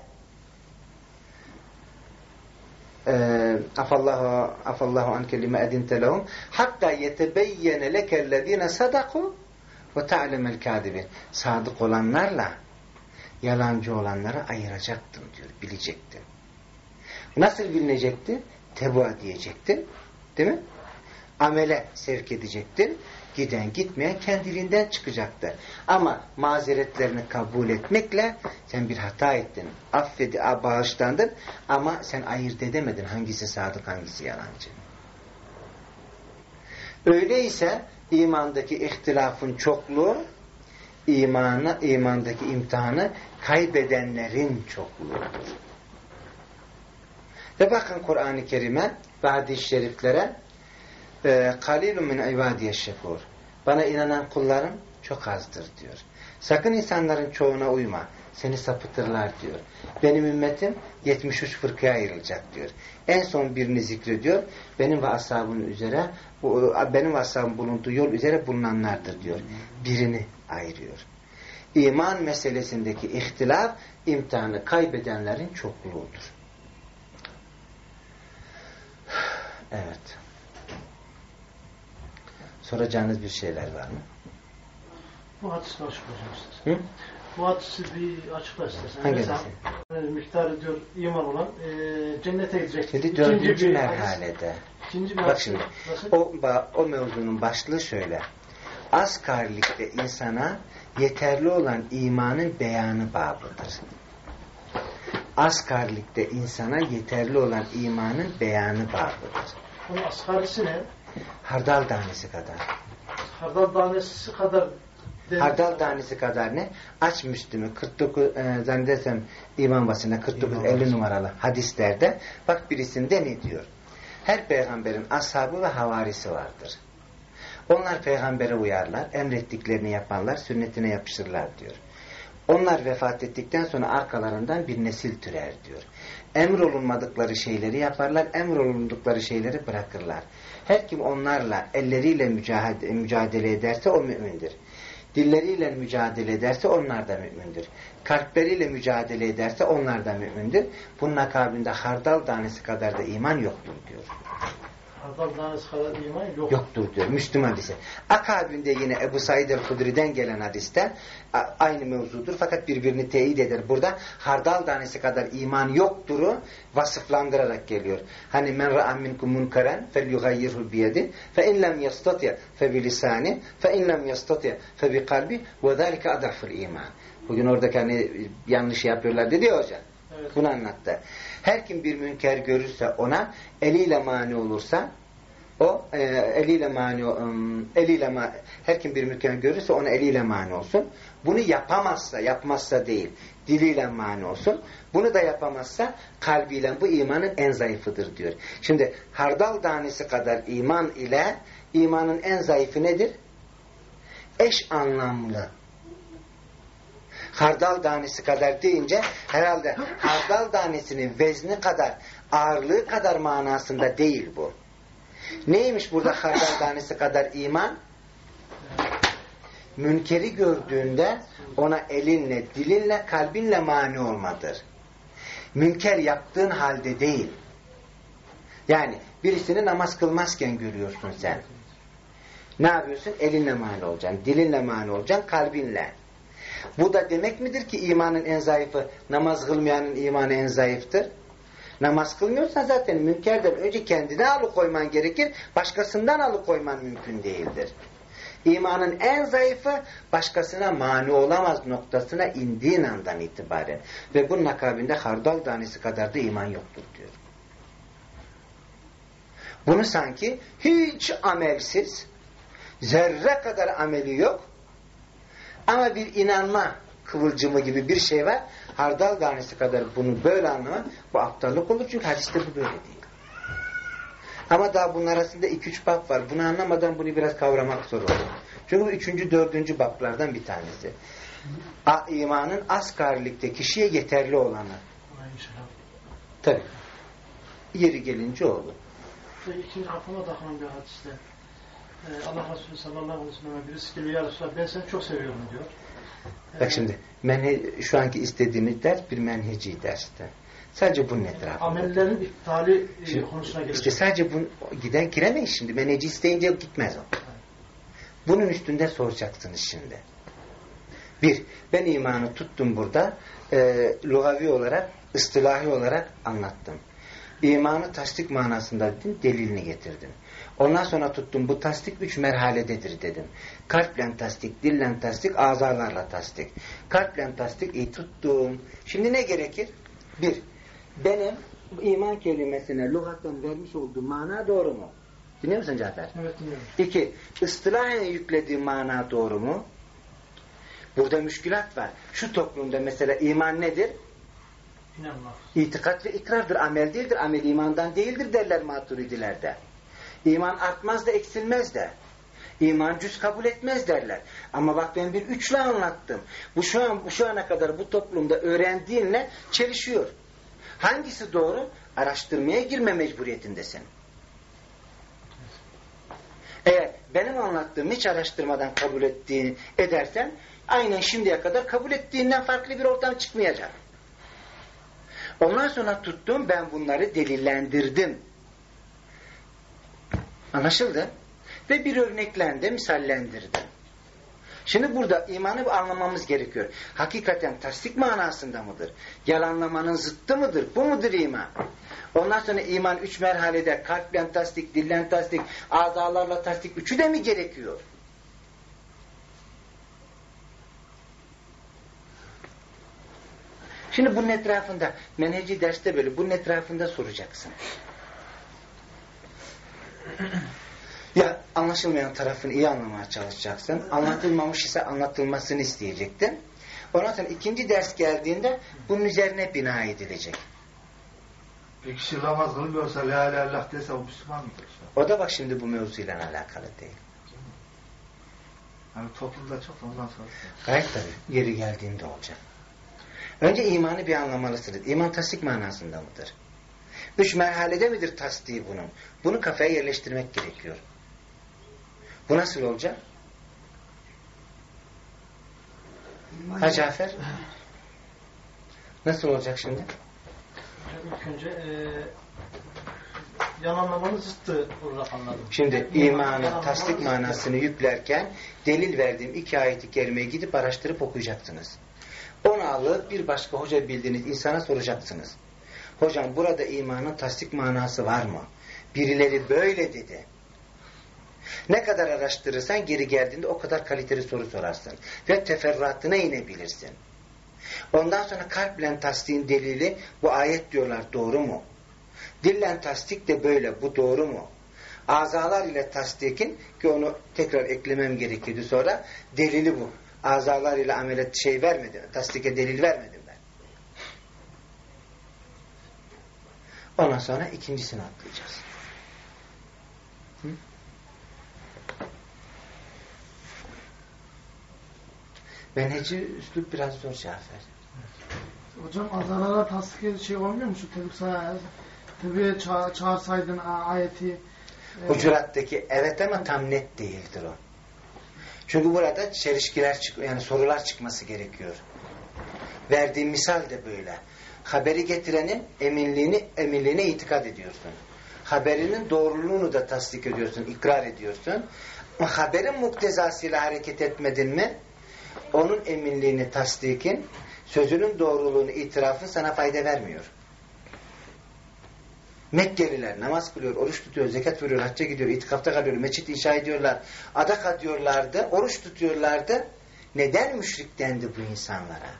afallahu afallahu anke lime edinte lehum hatta yetebeyyene lekellezine sadaku ve ta'lemel kâdibin. Sadık olanlarla yalancı olanları ayıracaktım diyor, bilecektin. Nasıl bilinecekti? Tebuğa diyecektin, değil mi? Amele sevk edecektin. Giden gitmeyen kendiliğinden çıkacaktı. Ama mazeretlerini kabul etmekle sen bir hata ettin. Affedi, bağışlandın ama sen ayırt edemedin hangisi sadık, hangisi yalancı. Öyleyse imandaki ihtilafın çokluğu imanı, imandaki imtihanı kaybedenlerin çokluğudur. Ve bakın Kur'an-ı Kerim'e ve hadis-i şeriflere kalilun min ibadiyeşşekur. Bana inanan kullarım çok azdır diyor. Sakın insanların çoğuna uyma. Seni sapıtırlar diyor. Benim ümmetim yetmiş üç fırkaya ayrılacak diyor. En son birini zikrediyor. Benim ve ashabımın üzere bu, benim ve ashabımın bulunduğu yol üzere bulunanlardır diyor. Birini ayırıyor. İman meselesindeki ihtilaf imtihanı kaybedenlerin çokluğudur. Evet. Soracağınız bir şeyler var mı? Bu hadisi açıklayacağım size. Bu hadisi bir açıkla istersen. Hangi mesela e, miktarı diyor iman olan e, cennete gidecek. Şimdi dördüncü merhalede. İkinci bir Bak hadis, şimdi nasıl? o, o mevzunun başlığı şöyle. Asgarilikte insana yeterli olan imanın beyanı babıdır. Asgarilikte insana yeterli olan imanın beyanı babıdır. Onun asgarisi ne? Hardal tanesi kadar. Hardal tanesi kadar Hardal tanesi kadar ne? Aç Müslüm'ü kırk dokuz e, zannedersem İmam Basın'a kırk dokuz elli numaralı hadislerde bak birisinde ne diyor? Her peygamberin ashabı ve havarisi vardır. Onlar peygambere uyarlar, emrettiklerini yaparlar, sünnetine yapışırlar diyor. Onlar vefat ettikten sonra arkalarından bir nesil türer diyor. Emrolunmadıkları şeyleri yaparlar, emrolundukları şeyleri bırakırlar. Her kim onlarla elleriyle mücadele, mücadele ederse o mümindir. Dilleriyle mücadele ederse onlar da mümindir. Kalpleriyle mücadele ederse onlar da mümindir. Bunun akabinde hardal tanesi kadar da iman yoktur diyor. Hardal tanesi kadar iman yok. Yoktur diyor. Müslüman hadisi. Akabinde yine Ebu Said el-Hudri'den gelen hadiste aynı mevzudur fakat birbirini teyit eder. Burada hardal tanesi kadar iman yoktur'u vasıflandırarak geliyor. Hani men ra'a minkum munkaren felyughayyirhu biyedi fe in lem yastati' fe bilisani fe in lem yastati' fe bi kalbi ve zalika adaful iman. Bugün oradaki hani yanlış yapıyorlar dedi ya hocam. Evet. Bunu anlattı. Her kim bir münker görürse ona eliyle mani olursa o e, eliyle mani um, eliyle ma her kim bir münker görürse ona eliyle mani olsun. Bunu yapamazsa, yapmazsa değil, diliyle mani olsun. Bunu da yapamazsa kalbiyle bu imanın en zayıfıdır diyor. Şimdi hardal tanesi kadar iman ile imanın en zayıfı nedir? Eş anlamlı. Hardal tanesi kadar deyince herhalde hardal tanesinin vezni kadar, ağırlığı kadar manasında değil bu. Neymiş burada hardal tanesi kadar iman? Münkeri gördüğünde ona elinle, dilinle, kalbinle mani olmadır. Münker yaptığın halde değil. Yani birisini namaz kılmazken görüyorsun sen. Ne yapıyorsun? Elinle mani olacaksın, dilinle mani olacaksın, kalbinle. Bu da demek midir ki imanın en zayıfı, namaz kılmayanın imanı en zayıftır? Namaz kılmıyorsan zaten münkerden önce kendine alıkoyman gerekir, başkasından alıkoyman mümkün değildir. İmanın en zayıfı başkasına mani olamaz noktasına indiğin andan itibaren. Ve bunun akabinde hardal tanesi kadar da iman yoktur diyor. Bunu sanki hiç amelsiz, zerre kadar ameli yok, Ama bir inanma kıvılcımı gibi bir şey var. Hardal tanesi kadar bunu böyle anlamak bu aptallık olur. Çünkü hadiste bu böyle değil. Ama daha bunun arasında iki üç bab var. Bunu anlamadan bunu biraz kavramak zor olur. Çünkü bu üçüncü, dördüncü bablardan bir tanesi. A, imanın asgarilikte kişiye yeterli olanı. Tabii. Yeri gelince olur. İkinci aklıma takılan bir hadiste. Ee, Allah Resulü sallallahu aleyhi ve sellem'e birisi geliyor, ya Resulallah ben seni çok seviyorum diyor. Ee, Bak şimdi menhe, şu anki istediğiniz ders bir menheci derste. Sadece bunun etrafında. Amellerin iptali şimdi, konusuna gelecek. İşte sadece bu giden giremeyiz şimdi. Menheci isteyince gitmez o. Bunun üstünde soracaksınız şimdi. Bir, ben imanı tuttum burada. E, lugavi olarak, ıstılahi olarak anlattım. İmanı tasdik manasında dedim, delilini getirdim. Ondan sonra tuttum, bu tasdik üç merhalededir dedim. Kalple tasdik, dille tasdik, azalarla tasdik. Kalple tasdik, iyi tuttum. Şimdi ne gerekir? Bir, benim iman kelimesine lügattan vermiş olduğum mana doğru mu? Dinliyor musun Cafer? Evet, dinliyorum. İki, ıstılahen yüklediği mana doğru mu? Burada müşkülat var. Şu toplumda mesela iman nedir? İnanmak. İtikat ve ikrardır, amel değildir. Amel imandan değildir derler Maturidilerde. İman artmaz da eksilmez de. İman cüz kabul etmez derler. Ama bak ben bir üçle anlattım. Bu şu an şu ana kadar bu toplumda öğrendiğinle çelişiyor. Hangisi doğru? Araştırmaya girme mecburiyetindesin. Eğer benim anlattığım hiç araştırmadan kabul ettiğini edersen aynen şimdiye kadar kabul ettiğinden farklı bir ortam çıkmayacak. Ondan sonra tuttum, ben bunları delillendirdim. Anlaşıldı? Ve bir örneklendi, misallendirdim. Şimdi burada imanı anlamamız gerekiyor. Hakikaten tasdik manasında mıdır? Yalanlamanın zıttı mıdır? Bu mudur iman? Ondan sonra iman üç merhalede kalple tasdik, dillen tasdik, azalarla tasdik, üçü de mi gerekiyor? Şimdi bunun etrafında, menheci derste böyle, bunun etrafında soracaksın. Ya anlaşılmayan tarafını iyi anlamaya çalışacaksın. Anlatılmamış ise anlatılmasını isteyecektin. Ondan sonra ikinci ders geldiğinde bunun üzerine bina edilecek. Bir kişi namaz kılmıyorsa la ilahe illallah dese o Müslüman mıdır? O da bak şimdi bu mevzuyla alakalı değil. Yani toplumda çok ondan sonra. Gayet tabii. Yeri geldiğinde olacak. Önce imanı bir anlamalısınız. İman tasdik manasında mıdır? Üç merhalede midir tasdiği bunun? Bunu kafaya yerleştirmek gerekiyor. Bu nasıl olacak? Ha Cafer? Nasıl olacak şimdi? İlk önce e, yalanlamanın zıttı olarak anladım. Şimdi imanın tasdik manasını yüklerken delil verdiğim iki ayet-i kerimeyi gidip araştırıp okuyacaksınız. Onu alıp bir başka hoca bildiğiniz insana soracaksınız. Hocam burada imanın tasdik manası var mı? Birileri böyle dedi. Ne kadar araştırırsan geri geldiğinde o kadar kaliteli soru sorarsın. Ve teferruatına inebilirsin. Ondan sonra kalple tasdiğin delili bu ayet diyorlar, doğru mu? Dillen tasdik de böyle, bu doğru mu? Azalar ile tasdikin, ki onu tekrar eklemem gerekirdi sonra, delili bu. Azalar ile amele şey vermedim, tasdike delil vermedim ben. Ondan sonra ikincisini atlayacağız. Hı? Menheci üslup biraz zor Cafer. Hocam azalara tasdik şey olmuyor mu şu tebrik say tebriğe ça çağırsaydın ayeti? Hucurat'taki evet ama tam net değildir o. Çünkü burada çelişkiler çık yani sorular çıkması gerekiyor. Verdiğim misal de böyle. Haberi getirenin eminliğini eminliğine itikad ediyorsun. Haberinin doğruluğunu da tasdik ediyorsun, ikrar ediyorsun. Ama haberin muktezasıyla hareket etmedin mi? Onun eminliğini tasdikin, sözünün doğruluğunu itirafın sana fayda vermiyor. Mekkeliler namaz kılıyor, oruç tutuyor, zekat veriyor, hacca gidiyor, itikafta kalıyor, meçit inşa ediyorlar, adak atıyorlardı, oruç tutuyorlardı. Neden müşrik dendi bu insanlara?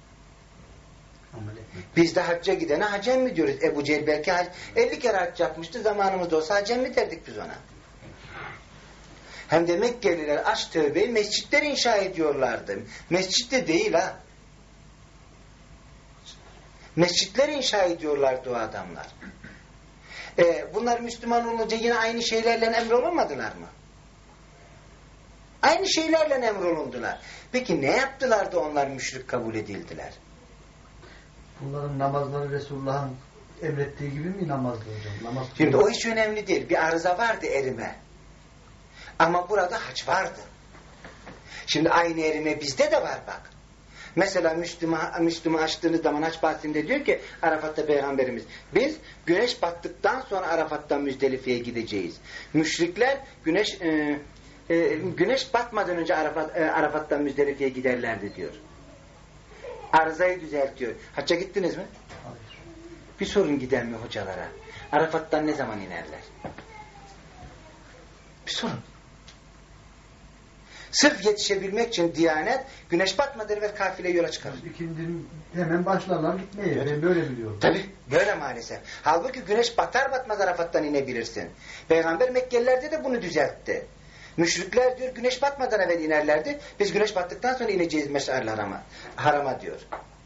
Biz de hacca gidene hacem mi diyoruz? Ebu Cehil belki elli kere hac yapmıştı, zamanımızda olsa hacem mi derdik biz ona? Hem de Mekkeliler aç tövbeyi mescitler inşa ediyorlardı. Mescit de değil ha. Mescitler inşa ediyorlardı o adamlar. Ee, bunlar Müslüman olunca yine aynı şeylerle emrolunmadılar mı? Aynı şeylerle emrolundular. Peki ne yaptılar da onlar müşrik kabul edildiler? Bunların namazları Resulullah'ın emrettiği gibi mi namazdı hocam? Namaz Şimdi o hiç önemli değil. Bir arıza vardı erime. Ama burada hac vardı. Şimdi aynı erime bizde de var bak. Mesela Müslüman, Müslüman açtığınız zaman hac bahsinde diyor ki Arafat'ta Peygamberimiz biz güneş battıktan sonra Arafat'tan Müzdelife'ye gideceğiz. Müşrikler güneş e, e, güneş batmadan önce Arafat, e, Arafat'tan Müzdelife'ye giderlerdi diyor. Arızayı düzeltiyor. Hacca gittiniz mi? Hayır. Bir sorun gider mi hocalara? Arafat'tan ne zaman inerler? Bir sorun. Sırf yetişebilmek için Diyanet güneş batmadan evvel kafile yola çıkarır. İkindinin hemen başlarlar gitmeye. Evet. Ben böyle biliyorum. Tabii böyle maalesef. Halbuki güneş batar batmaz Arafat'tan inebilirsin. Peygamber Mekkelilerde de bunu düzeltti. Müşrikler diyor güneş batmadan evvel inerlerdi. Biz güneş battıktan sonra ineceğiz meş'arlı harama, harama diyor.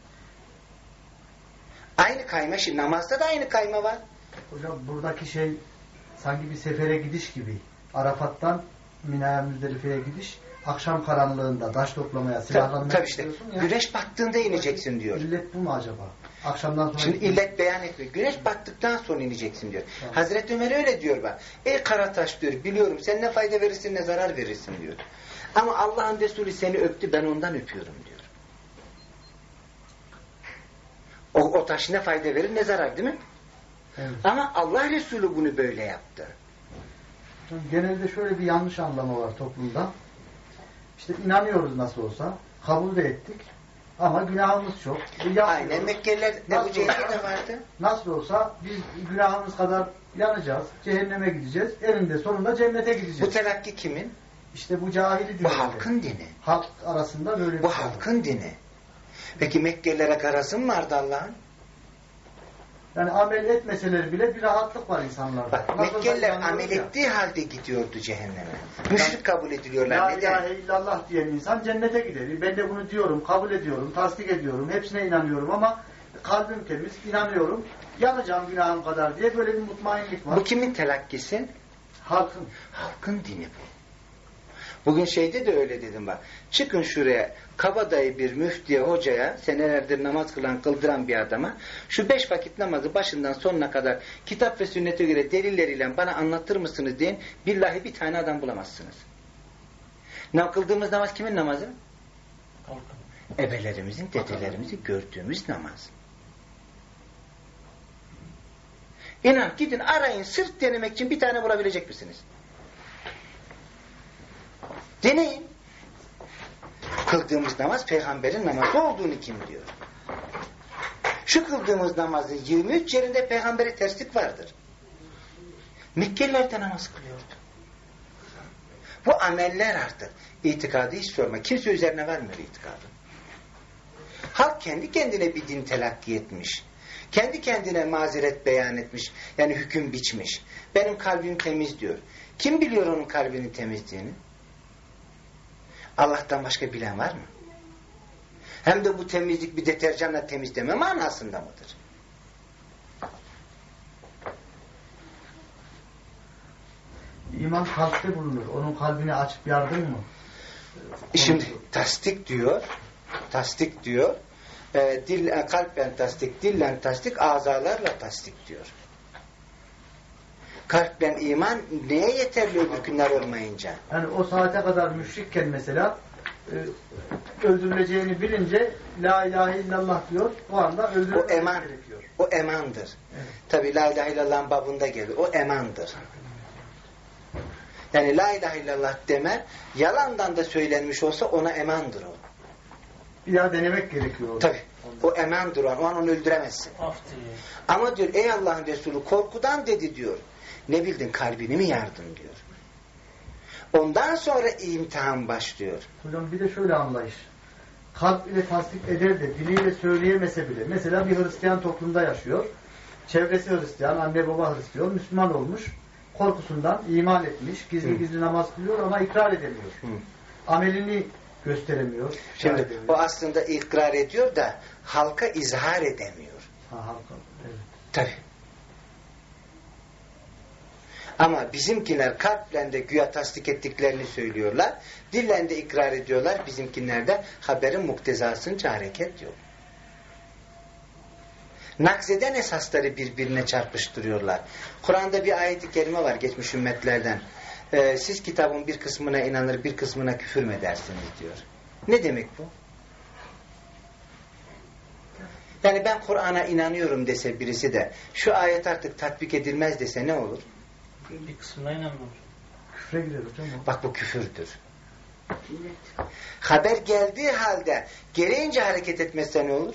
Aynı kayma şimdi namazda da aynı kayma var. Hocam buradaki şey sanki bir sefere gidiş gibi. Arafat'tan Mina'ya Müzdelife'ye gidiş. Akşam karanlığında taş toplamaya, silahlanmaya tabii işte. Ya. Güneş battığında ineceksin diyor. İllet bu mu acaba? Akşamdan sonra... Şimdi illet beyan etmiyor. Güneş battıktan sonra ineceksin diyor. Tamam. Hazreti Ömer öyle diyor bak. Ey Karataş diyor, biliyorum sen ne fayda verirsin ne zarar verirsin diyor. Ama Allah'ın Resulü seni öptü, ben ondan öpüyorum diyor. O, o taş ne fayda verir ne zarar değil mi? Evet. Ama Allah Resulü bunu böyle yaptı. Genelde şöyle bir yanlış anlama var toplumda. İşte inanıyoruz nasıl olsa, kabul de ettik ama günahımız çok. Aynen Mekkeliler Ebu Cehil'de de vardı. Nasıl olsa biz günahımız kadar yanacağız, cehenneme gideceğiz, eninde sonunda cennete gideceğiz. Bu telakki kimin? İşte bu cahili diyor. Bu halkın dini. Halk arasında böyle bir Bu şey halkın dini. Peki Mekkelilere garası mı vardı Allah'ın? Yani amel etmeseler bile bir rahatlık var insanlarda. Bak Mekkeliler amel ya. ettiği halde gidiyordu cehenneme. Müşrik yani, kabul ediliyorlar. La neden? ilahe illallah diyen insan cennete gider. Ben de bunu diyorum, kabul ediyorum, tasdik ediyorum, hepsine inanıyorum ama kalbim temiz, inanıyorum, yanacağım günahım kadar diye böyle bir mutmainlik var. Bu kimin telakkisi? Halkın. Halkın dini bu. Bugün şeyde de öyle dedim bak. Çıkın şuraya kabadayı bir müftiye, hocaya, senelerdir namaz kılan, kıldıran bir adama şu beş vakit namazı başından sonuna kadar kitap ve sünnete göre delilleriyle bana anlatır mısınız deyin. Billahi bir tane adam bulamazsınız. Ne kıldığımız namaz kimin namazı? Halkın. Ebelerimizin, dedelerimizin gördüğümüz namaz. İnan gidin arayın sırf denemek için bir tane bulabilecek misiniz? Deneyin. Kıldığımız namaz peygamberin namazı olduğunu kim diyor? Şu kıldığımız namazı yirmi üç yerinde peygambere terslik vardır. Mekkeliler de namaz kılıyordu. Bu ameller artık. İtikadı hiç sorma. Kimse üzerine vermiyor itikadı. Halk kendi kendine bir din telakki etmiş. Kendi kendine mazeret beyan etmiş. Yani hüküm biçmiş. Benim kalbim temiz diyor. Kim biliyor onun kalbinin temizliğini? Allah'tan başka bilen var mı? Hem de bu temizlik bir deterjanla temizleme manasında mıdır? İman kalpte bulunur. Onun kalbini açıp yardın mı? Şimdi tasdik diyor. Tasdik diyor. E, dil, e, kalben tasdik, dillen tasdik, azalarla tasdik diyor. Kalpten iman neye yeterli öbür günler olmayınca? Yani o saate kadar müşrikken mesela e, öldürüleceğini bilince la ilahe illallah diyor. O anda öldürülmesi eman, gerekiyor. O emandır. Evet. Tabi la ilahe illallah'ın babında gelir. O emandır. Yani la ilahe illallah deme yalandan da söylenmiş olsa ona emandır o. Bir daha denemek gerekiyor. Tabi. O emandır o. O an onu öldüremezsin. Ama diyor ey Allah'ın Resulü korkudan dedi diyor. Ne bildin kalbini mi yardın diyor. Ondan sonra imtihan başlıyor. Hocam bir de şöyle anlayış. Kalp ile tasdik eder de diliyle söyleyemese bile. Mesela bir Hristiyan toplumda yaşıyor. Çevresi Hristiyan, anne baba Hristiyan, Müslüman olmuş. korkusundan iman etmiş, gizli Hı. gizli namaz kılıyor ama ikrar edemiyor. Hı. Amelini gösteremiyor. Şimdi edemiyor. o aslında ikrar ediyor da halka izhar edemiyor. Ha, halka, evet. Tabii. Ama bizimkiler kalple de güya tasdik ettiklerini söylüyorlar. Dillen de ikrar ediyorlar. Bizimkinlerde haberin muktezasınca hareket yok. Nakzeden esasları birbirine çarpıştırıyorlar. Kur'an'da bir ayet-i kerime var geçmiş ümmetlerden. Ee, siz kitabın bir kısmına inanır, bir kısmına küfür mü edersiniz diyor. Ne demek bu? Yani ben Kur'an'a inanıyorum dese birisi de şu ayet artık tatbik edilmez dese ne olur? Bir kısmına inanmıyor. Küfre girer hocam. Bak bu küfürdür. Haber geldiği halde gereğince hareket etmezse ne olur?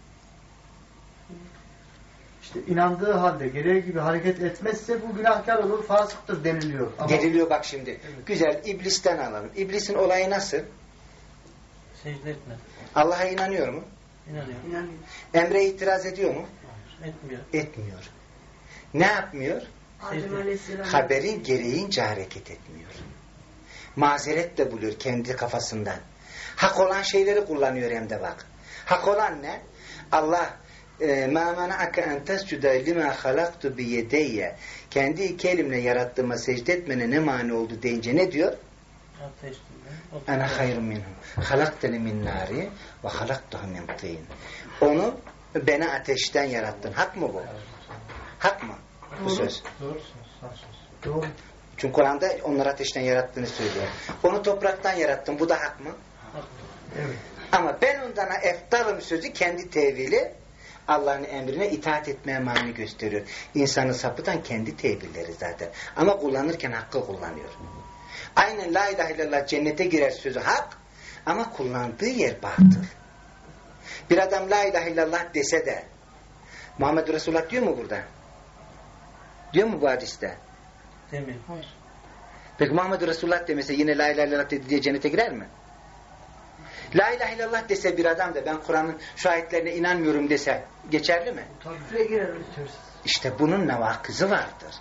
İşte inandığı halde gereği gibi hareket etmezse bu günahkar olur, fasıktır deniliyor. Ama... Deniliyor bak şimdi. Evet. Güzel, iblisten alalım. İblisin olayı nasıl? Secde etmez. Allah'a inanıyor mu? İnanıyor. İnanıyor. Emre itiraz ediyor mu? Hayır, etmiyor. Etmiyor. Ne yapmıyor? Adem Aleyhisselam. Haberin gereğince hareket etmiyor. Mazeret de buluyor kendi kafasından. Hak olan şeyleri kullanıyor hem de bak. Hak olan ne? Allah مَا مَنَعَكَ اَنْ تَسْجُدَ لِمَا خَلَقْتُ بِيَدَيَّ kendi iki elimle yarattığıma secde etmene ne mani oldu deyince ne diyor? اَنَا خَيْرٌ مِنْهُمْ خَلَقْتَنِ مِنْ نَارِ وَخَلَقْتُهُ مِنْ طِينَ onu beni ateşten yarattın. Hak mı bu? Hak mı? Bu söz. Doğru söz. Doğru. Çünkü Kur'an'da onları ateşten yarattığını söylüyor. Onu topraktan yarattın. Bu da hak mı? Evet. Ama ben ondan eftalım sözü kendi tevili Allah'ın emrine itaat etmeye mani gösteriyor. İnsanı sapıtan kendi tevilleri zaten. Ama kullanırken hakkı kullanıyor. Aynen la ilahe illallah cennete girer sözü hak ama kullandığı yer batıl. Bir adam la ilahe illallah dese de Muhammed Resulullah diyor mu burada? Diyor mu bu hadiste? Demiyor. Hayır. Peki Muhammed Resulullah demese yine la ilahe illallah dedi diye cennete girer mi? La ilahe illallah dese bir adam da ben Kur'an'ın şu ayetlerine inanmıyorum dese geçerli mi? Küfre girer. İşte bunun nevakızı vardır.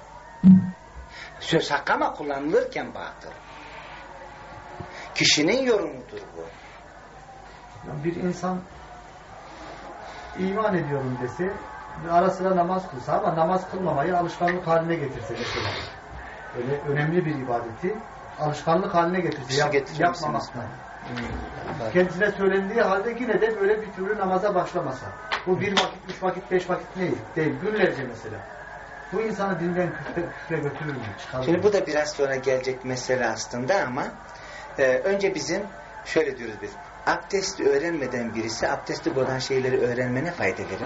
Söz hak ama kullanılırken batıl. Kişinin yorumudur bu. Bir insan iman ediyorum dese ara sıra namaz kılsa ama namaz kılmamayı alışkanlık haline getirse mesela. Öyle önemli bir ibadeti alışkanlık haline getirse yap, yapmamaktan. Hmm. Kendisine söylendiği halde yine de böyle bir türlü namaza başlamasa. Bu bir vakit, üç vakit, beş vakit değil. Değil. Günlerce mesela. Bu insanı dinden küfre, küfre götürür mü? Çıkarır Şimdi mı? bu da biraz sonra gelecek mesele aslında ama e, önce bizim şöyle diyoruz biz. Abdesti öğrenmeden birisi abdesti bozan şeyleri öğrenmene fayda verir.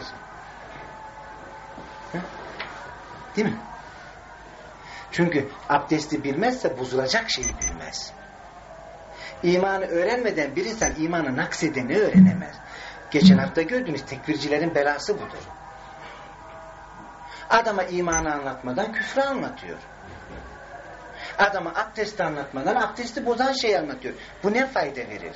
Hı? Değil mi? Çünkü abdesti bilmezse bozulacak şeyi bilmez. İmanı öğrenmeden bir insan imanı naksedeni öğrenemez. Geçen hafta gördünüz tekfircilerin belası budur. Adama imanı anlatmadan küfrü anlatıyor. Adama abdesti anlatmadan abdesti bozan şeyi anlatıyor. Bu ne fayda verir?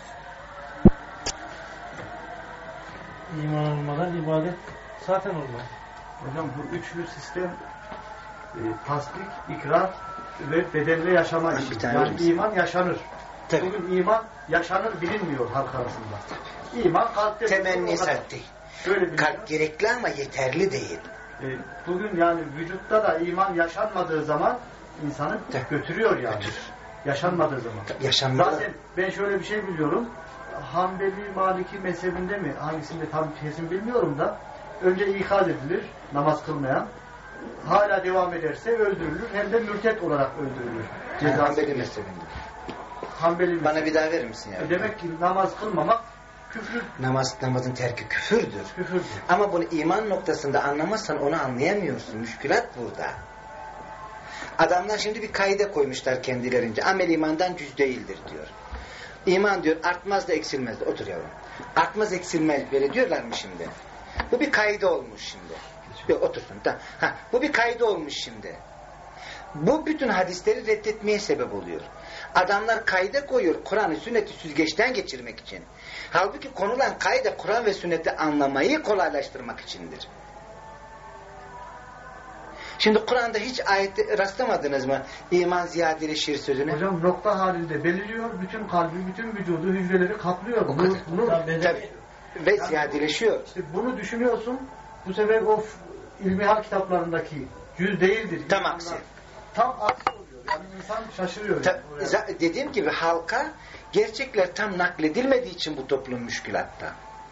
İman olmadan ibadet zaten olmaz. Hocam bu üçlü sistem e, tasdik, ikrar ve bedenle yaşama işi. Yani iman yaşanır. Tabii. Bugün iman yaşanır bilinmiyor halk arasında. İman kalpte. Temenni sert değil. Kalp gerekli ama yeterli değil. E, bugün yani vücutta da iman yaşanmadığı zaman insanı Tabii. götürüyor yani. Götürür. Yaşanmadığı zaman. Yaşanmadı. Zaten ben şöyle bir şey biliyorum. Hanbeli, Maliki mezhebinde mi? Hangisinde tam kesin bilmiyorum da önce ikaz edilir namaz kılmayan. Hala devam ederse öldürülür. Hem de mürtet olarak öldürülür. Cezası Hanbeli mezhebinde. Hanbeli Bana bir daha verir misin ya? E demek ki namaz kılmamak küfür. Namaz, namazın terki küfürdür. Küfürdür. Ama bunu iman noktasında anlamazsan onu anlayamıyorsun. Müşkülat burada. Adamlar şimdi bir kaide koymuşlar kendilerince. Amel imandan cüz değildir diyor. İman diyor artmaz da eksilmez de. Otur yavrum. Artmaz eksilmez böyle diyorlar mı şimdi? Bu bir kaide olmuş şimdi. Yok otursun. Tamam. Ha, bu bir kaide olmuş şimdi. Bu bütün hadisleri reddetmeye sebep oluyor. Adamlar kaide koyuyor Kur'an'ı sünneti süzgeçten geçirmek için. Halbuki konulan kaide Kur'an ve sünneti anlamayı kolaylaştırmak içindir. Şimdi Kur'an'da hiç ayette rastlamadınız mı? İman ziyadeleşir sözüne. Hocam nokta halinde belirliyor. Bütün kalbi, bütün vücudu, hücreleri kaplıyor. O kadar. Nur, Tabii. Ve yani, ziyadeleşiyor. İşte bunu düşünüyorsun. Bu sefer o ilmihal kitaplarındaki yüz değildir. Tam aksi. Tam aksi oluyor. Yani insan şaşırıyor. Ta, yani. Dediğim gibi halka gerçekler tam nakledilmediği için bu toplum müşkülatta.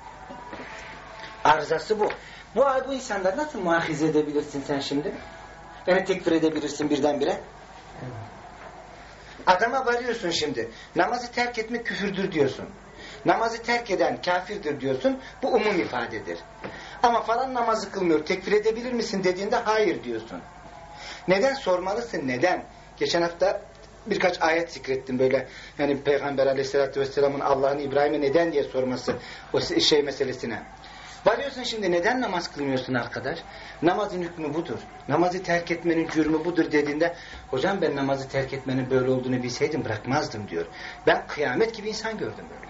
Arızası bu. Bu, bu insanlar nasıl muahize edebilirsin sen şimdi? Yani tekfir edebilirsin birdenbire. Adama varıyorsun şimdi. Namazı terk etmek küfürdür diyorsun. Namazı terk eden kafirdir diyorsun. Bu umum ifadedir. Ama falan namazı kılmıyor. Tekfir edebilir misin dediğinde hayır diyorsun. Neden sormalısın? Neden? Geçen hafta birkaç ayet zikrettim böyle. Yani Peygamber Aleyhisselatü Vesselam'ın Allah'ın İbrahim'e neden diye sorması o şey meselesine. Varıyorsun şimdi neden namaz kılmıyorsun arkadaş? Namazın hükmü budur. Namazı terk etmenin cürmü budur dediğinde hocam ben namazı terk etmenin böyle olduğunu bilseydim bırakmazdım diyor. Ben kıyamet gibi insan gördüm böyle.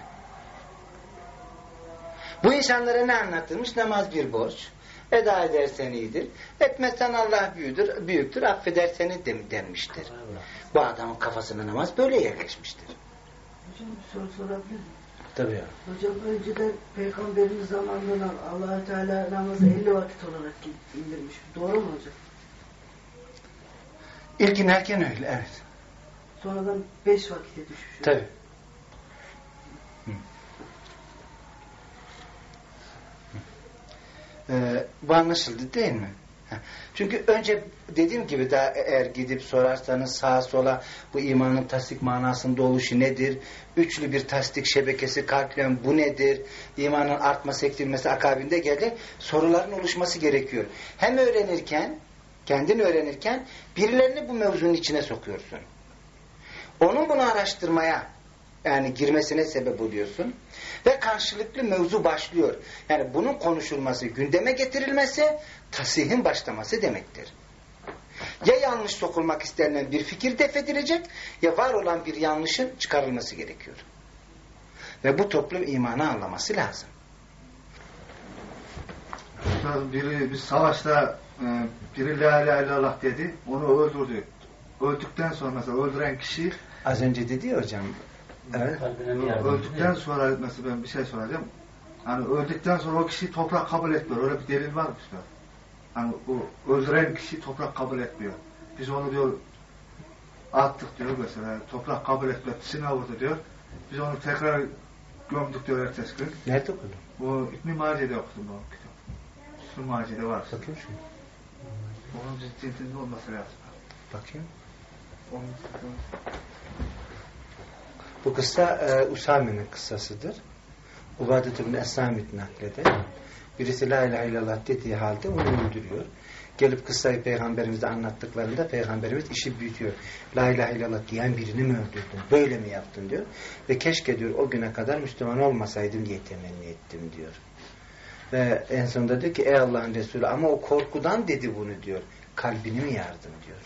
Bu insanlara ne anlatılmış? Namaz bir borç. Eda edersen iyidir. Etmezsen Allah büyüdür, büyüktür. Affederseni de, denmiştir. Bu adamın kafasına namaz böyle yerleşmiştir. Hocam bir soru sorabilir miyim? Tabii ya. Hocam önceden Peygamberimiz zamanında Allah-u Teala namazı elli vakit olarak indirmiş. Doğru mu hocam? İlk inerken öyle, evet. Sonradan beş vakite düşmüş. Tabii. Hı. Ee, bu anlaşıldı değil mi? Çünkü önce dediğim gibi daha eğer gidip sorarsanız sağa sola bu imanın tasdik manasında oluşu nedir? Üçlü bir tasdik şebekesi kalple bu nedir? İmanın artması, eksilmesi akabinde geldi. Soruların oluşması gerekiyor. Hem öğrenirken, kendin öğrenirken birilerini bu mevzunun içine sokuyorsun. Onun bunu araştırmaya yani girmesine sebep oluyorsun. Ve karşılıklı mevzu başlıyor. Yani bunun konuşulması, gündeme getirilmesi, tasihin başlaması demektir. Ya yanlış sokulmak istenilen bir fikir def edilecek, ya var olan bir yanlışın çıkarılması gerekiyor. Ve bu toplum imanı anlaması lazım. Biri bir savaşta biri la ilahe illallah dedi, onu öldürdü. Öldükten sonra mesela öldüren kişi az önce dedi ya hocam. Evet. Öldükten sonra mesela ben bir şey soracağım. Hani öldükten sonra o kişi toprak kabul etmiyor. Öyle bir delil var mı işte? Hani o öldüren kişi toprak kabul etmiyor. Biz onu diyor attık diyor mesela. Toprak kabul etmiyor. Dişine vurdu diyor. Biz onu tekrar gömdük diyor ertesi gün. Nerede okudun? Bu İbn-i Mace'de okudum bu kitap. İbn-i Mace'de var. Bakayım şunu. Onun ciddiyetinde olması lazım. Bakayım. Onun Bu kıssa e, Usame'nin kıssasıdır. Ubadet ibn Es-Samit nakleder. Birisi la ilahe illallah dediği halde onu öldürüyor. Gelip kıssayı Peygamberimize anlattıklarında Peygamberimiz işi büyütüyor. La ilahe illallah diyen birini mi öldürdün? Böyle mi yaptın diyor. Ve keşke diyor o güne kadar Müslüman olmasaydım diye temenni ettim diyor. Ve en sonunda diyor ki ey Allah'ın Resulü ama o korkudan dedi bunu diyor. Kalbini mi yardın diyor.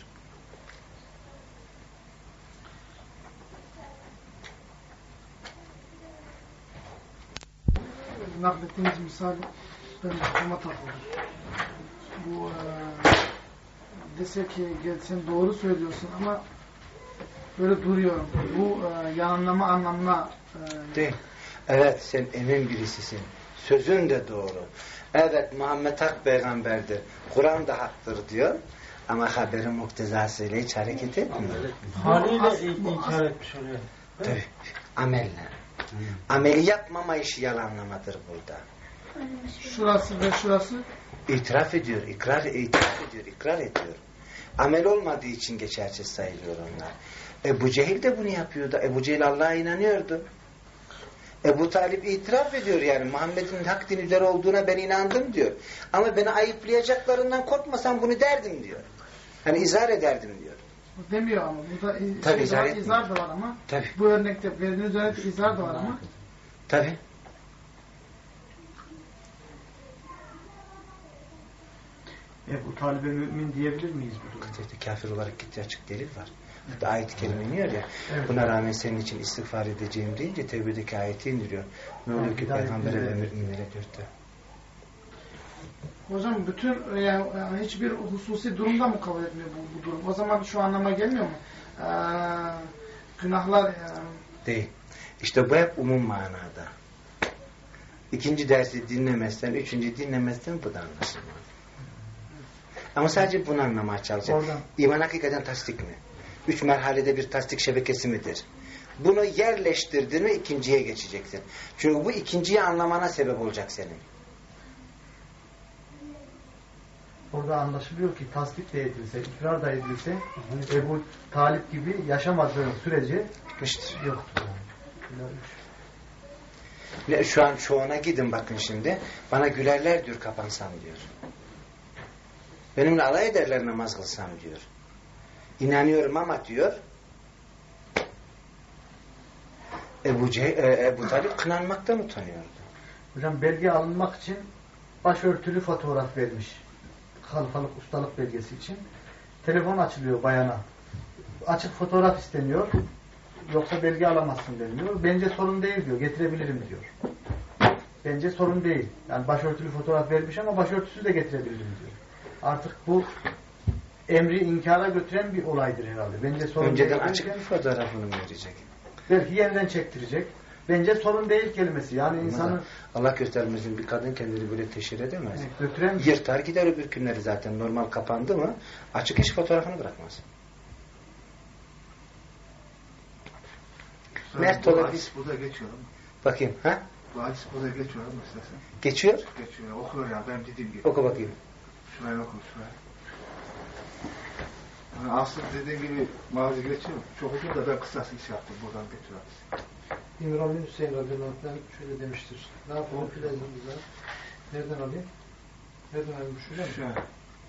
Naklettiğiniz misal ben aklıma takıldı. Bu e, dese ki sen doğru söylüyorsun ama böyle duruyorum. Bu e, yanılma anlamına e, değil. Evet sen emin birisisin. Sözün de doğru. Evet Muhammed Hak peygamberdir. Kur'an da haktır diyor. Ama haberin muktezasıyla hiç hareket etmiyor. Haliyle inkar etmiş oluyor. Tabii. Amelle. Ameli yapmama işi yalanlamadır burada. Şurası ve şurası İtiraf ediyor, ikrar, itiraf ediyor, ikrar ediyor. Amel olmadığı için geçersiz sayılıyor onlar. Ebu Cehil de bunu yapıyordu. Ebu Cehil Allah'a inanıyordu. Ebu Talib itiraf ediyor yani Muhammed'in hak din üzere olduğuna ben inandım diyor. Ama beni ayıplayacaklarından korkmasam bunu derdim diyor. Hani izah ederdim diyor. demiyor ama burada tabii, şey izah, var, izah da var ama tabii. Bu örnekte verdiğiniz örnekte izah da var ama tabii. Ebu Talib'e mümin diyebilir miyiz bu durumda? Kafir olarak gitti açık delil var. Burada ayet-i kerime iniyor ya. Evet. Buna rağmen senin için istiğfar edeceğim deyince Tevbe'deki ayeti indiriyor. Ne oluyor ki peygambere ve müminlere diyor da. Hocam bütün yani, yani hiçbir hususi durumda mı kabul etmiyor bu, bu durum? O zaman şu anlama gelmiyor mu? Ee, günahlar yani. Değil. İşte bu hep umum manada. İkinci dersi dinlemezsen, üçüncü dinlemezsen bu da anlaşılmaz. Ama sadece bunu anlamaya çalışacağım. İman hakikaten tasdik mi? Üç merhalede bir tasdik şebekesi midir? Bunu yerleştirdin mi ikinciye geçeceksin. Çünkü bu ikinciyi anlamana sebep olacak senin. Orada anlaşılıyor ki tasdik de edilse, ikrar da edilse Ebu Talip gibi yaşamadığın sürece bitmiştir. Yoktur. Yani. Şu an çoğuna gidin bakın şimdi. Bana gülerler diyor kapansam diyor. Benimle alay ederler namaz kılsam diyor. İnanıyorum ama diyor Ebu, Ce e, Ebu Talip kınanmaktan utanıyordu. Hocam belge alınmak için başörtülü fotoğraf vermiş. Halifelik ustalık belgesi için. Telefon açılıyor bayana. Açık fotoğraf isteniyor. Yoksa belge alamazsın deniliyor. Bence sorun değil diyor. Getirebilirim diyor. Bence sorun değil. Yani başörtülü fotoğraf vermiş ama başörtüsü de getirebilirim diyor. Artık bu emri inkara götüren bir olaydır herhalde. Bence sorun önceden değil. açık bir fotoğrafını mı verecek? Belki yeniden çektirecek. Bence sorun değil kelimesi. Yani insanı Allah göstermesin bir kadın kendini böyle teşhir edemez. Evet, götüren yırtar gider öbür günleri zaten normal kapandı mı açık iş fotoğrafını bırakmaz. Mert olabilir. Burada geçiyor mu? Bakayım. Ha? Bu hadis burada geçiyor mu istersen? Geçiyor. Geçiyor. Okuyor ya. Ben dediğim gibi. Oku bakayım. Şuraya oku. Şuraya. Yani aslında dediğim gibi mazi geçiyor. Çok uzun da ben kısasını şey yaptım. Buradan geçiyor hadis. İmran bin Hüseyin radıyallahu anh şöyle demiştir. Ne yapalım filazımıza? Nereden alayım? Nereden alayım? Şuradan mı? Şuraya.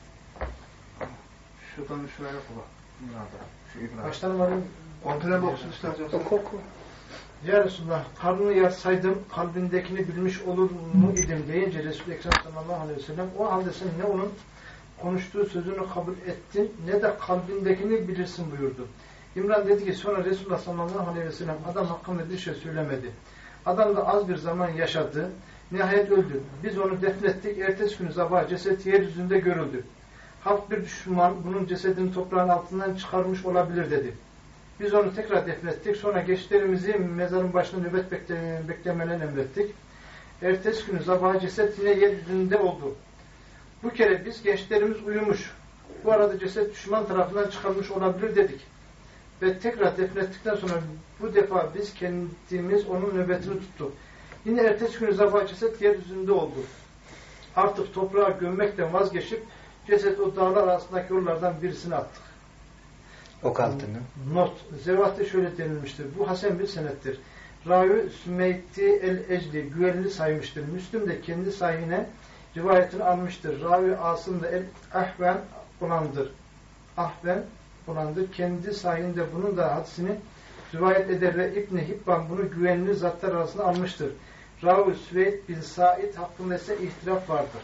Şuradan şuraya oku bak. Bunlarda. Şu İbrahim. Baştan varım. Kontrol mi okusun istersen? Oku oku. Ya Resulullah, karnını yarsaydım kalbindekini bilmiş olur mu idim deyince Resul-i Ekrem sallallahu aleyhi ve sellem o halde sen ne onun konuştuğu sözünü kabul ettin ne de kalbindekini bilirsin buyurdu. İmran dedi ki sonra Resulullah sallallahu aleyhi ve sellem adam hakkında bir şey söylemedi. Adam da az bir zaman yaşadı. Nihayet öldü. Biz onu defnettik. Ertesi günü sabah ceset yeryüzünde görüldü. Halk bir düşman bunun cesedini toprağın altından çıkarmış olabilir dedi. Biz onu tekrar defnettik. Sonra gençlerimizi mezarın başında nöbet bekle, beklemelerini emrettik. Ertesi günü sabah ceset yine yeryüzünde oldu. Bu kere biz gençlerimiz uyumuş. Bu arada ceset düşman tarafından çıkarmış olabilir dedik. Ve tekrar defnettikten sonra bu defa biz kendimiz onun nöbetini tuttuk. Yine ertesi günü sabah ceset yeryüzünde oldu. Artık toprağa gömmekten vazgeçip ceset o dağlar arasındaki yollardan birisine attık. Ok altını. Not. Zevat'ta şöyle denilmiştir. Bu hasen bir senettir. Ravi Sümeytti el-Ecli güvenli saymıştır. Müslüm de kendi sahihine rivayetini almıştır. Ravi Asım da el-Ahven olandır. Ahven olandır. Kendi sahihinde bunun da hadisini rivayet eder ve İbn-i Hibban bunu güvenli zatlar arasında almıştır. Ravi Süveyd bin Said hakkında ise ihtilaf vardır.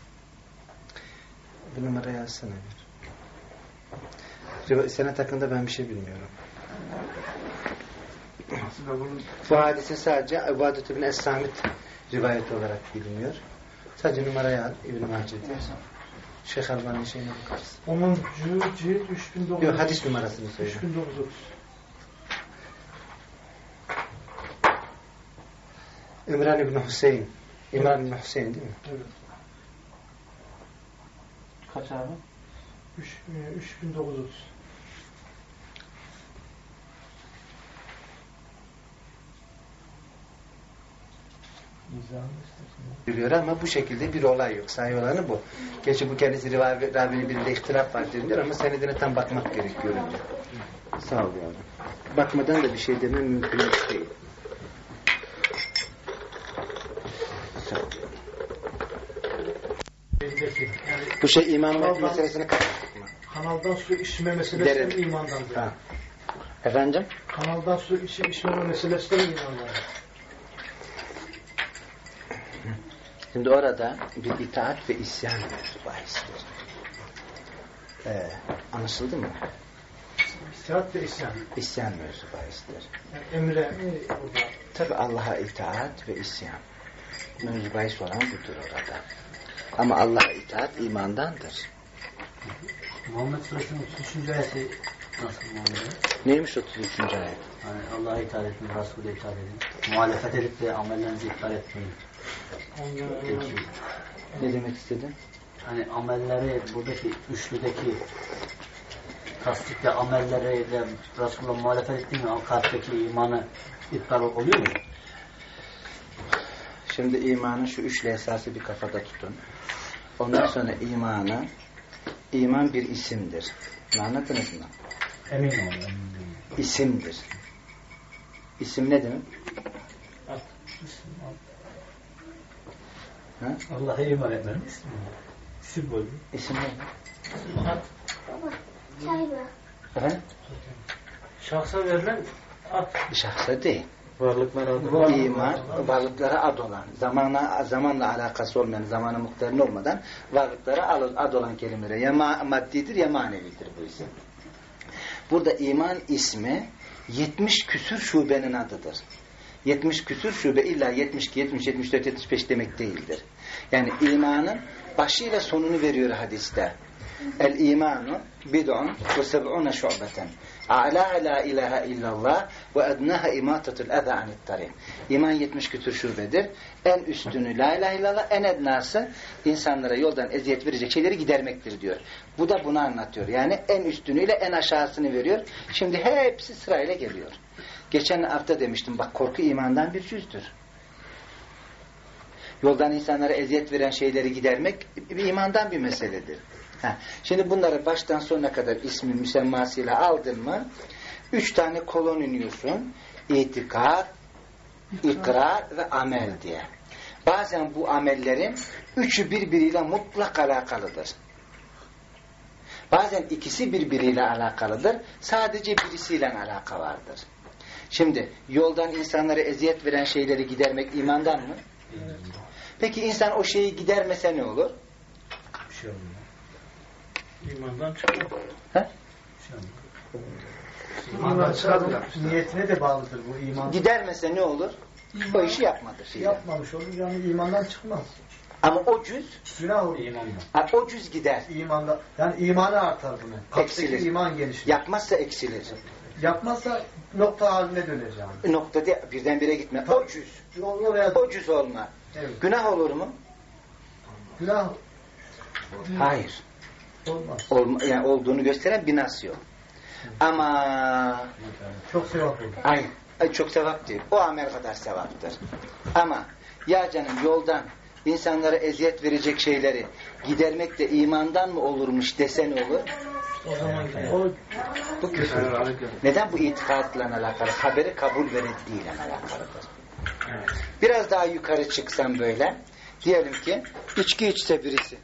Bu numarayı alsana bir. Senet hakkında ben bir şey bilmiyorum. Bu hadise sadece Ebu bin Es-Samit rivayet olarak biliniyor. Sadece numarayı al İbn-i Mace'de. Şeyh Albani'nin şeyine bakarız. onuncu cilt üç bin dokuz yüz. Yok hadis numarasını söyle. üç bin dokuz yüz otuz. İmran İbn Hüseyin. İmran İbn Hüseyin değil mi? Evet. Kaç abi? üç bin dokuz yüz otuz. Biliyor ama bu şekilde bir olay yok. Sahih olanı bu. Gerçi bu kendisi Rabi'nin birinde ihtilaf var deniliyor ama senedine tam bakmak gerekiyor önce. Sağ ol yavrum. Bakmadan da bir şey demem mümkün değil. Bu şey iman meselesine kanaldan su içme meselesi de imandandır. Ha. Efendim? Kanaldan su içip içme meselesi de imandandır. Şimdi orada bir itaat ve isyan bahistir. Ee, anlaşıldı mı? İtaat ve isyan. İsyan mevzu bahistir. Yani emre orada. Tabi Allah'a itaat ve isyan. Mevzu bahis olan budur orada. Ama Allah'a itaat imandandır. Muhammed Suresinin otuz üçüncü ayeti nasıl Muhammed? Neymiş otuz üçüncü ayet? Yani Allah'a itaat etmeyin, Resul'e itaat edin. Muhalefet edip de amellerinizi iptal etmeyin. Peki. Ne demek istedin? Hani amelleri, buradaki üçlüdeki tasdikle amelleriyle Resul'e muhalefet ettiğin mi? Kalpteki imanı iptal oluyor mu? Şimdi imanın şu üçlü esası bir kafada tutun. Ondan sonra imanı, iman bir isimdir. Ne anladınız mı? Emin olun. İsimdir. İsim ne demek? Ha? Allah'a iman etmenin ismi. İsim böyle. İsim ne demek? Çay bırak. Efendim? Şahsa verilen at. Şahsa değil. Varlıklara ad. İman, varlıklara ad olan, zamana, zamanla alakası olmayan, zamana muhtemel olmadan varlıklara ad olan kelimeler ya maddidir ya manevidir bu isim. Burada iman ismi yetmiş küsür şubenin adıdır. yetmiş küsür şube illa yetmiş iki, yetmiş, yetmiş dört, yetmiş beş demek değildir. Yani imanın başıyla sonunu veriyor hadiste. El imanu bid'un ve seb'une şu'beten. A'laha la ilahe illallah ve ednaha imatatul eza anit tarik. İman yetmiş küsur şubedir. En üstünü la ilahe illallah, en ednası insanlara yoldan eziyet verecek şeyleri gidermektir diyor. Bu da bunu anlatıyor. Yani en üstünüyle en aşağısını veriyor. Şimdi hepsi sırayla geliyor. Geçen hafta demiştim, bak korku imandan bir cüzdür. Yoldan insanlara eziyet veren şeyleri gidermek imandan bir meseledir. Ha. Şimdi bunları baştan sonuna kadar ismi müsemmasıyla aldın mı, üç tane kolon iniyorsun. İtikad, ikrar ve amel diye. Bazen bu amellerin üçü birbiriyle mutlak alakalıdır. Bazen ikisi birbiriyle alakalıdır. Sadece birisiyle alaka vardır. Şimdi yoldan insanlara eziyet veren şeyleri gidermek imandan mı? Peki insan o şeyi gidermese ne olur? Bir şey olmuyor. İmandan çıkıyor. He? İmandan çıkardı. Niyetine de bağlıdır bu iman. Gidermese ne olur? O işi yapmadı. Fiilen. Yapmamış olur yani imandan çıkmaz. Ama o cüz Günah olur. İmandan. o cüz gider. İmanda, yani imanı artar bunu. Eksilir. İman genişler. Yapmazsa eksilir. Yapmazsa nokta haline döner yani. Noktada birdenbire gitme. O cüz. Oraya O cüz olma. Evet. Günah olur mu? Günah Hayır. olmaz. Olma, yani olduğunu gösteren bir nas yok. Ama Çok sevap olur. Aynen. Ay, çok sevap değil. O amel kadar sevaptır. Ama ya canım yoldan insanlara eziyet verecek şeyleri gidermek de imandan mı olurmuş desen olur? O zaman O Bu küfür. Neden? Bu itikadla alakalı. Haberi kabul ve reddiyle alakalıdır. Biraz daha yukarı çıksam böyle, diyelim ki içki içse birisi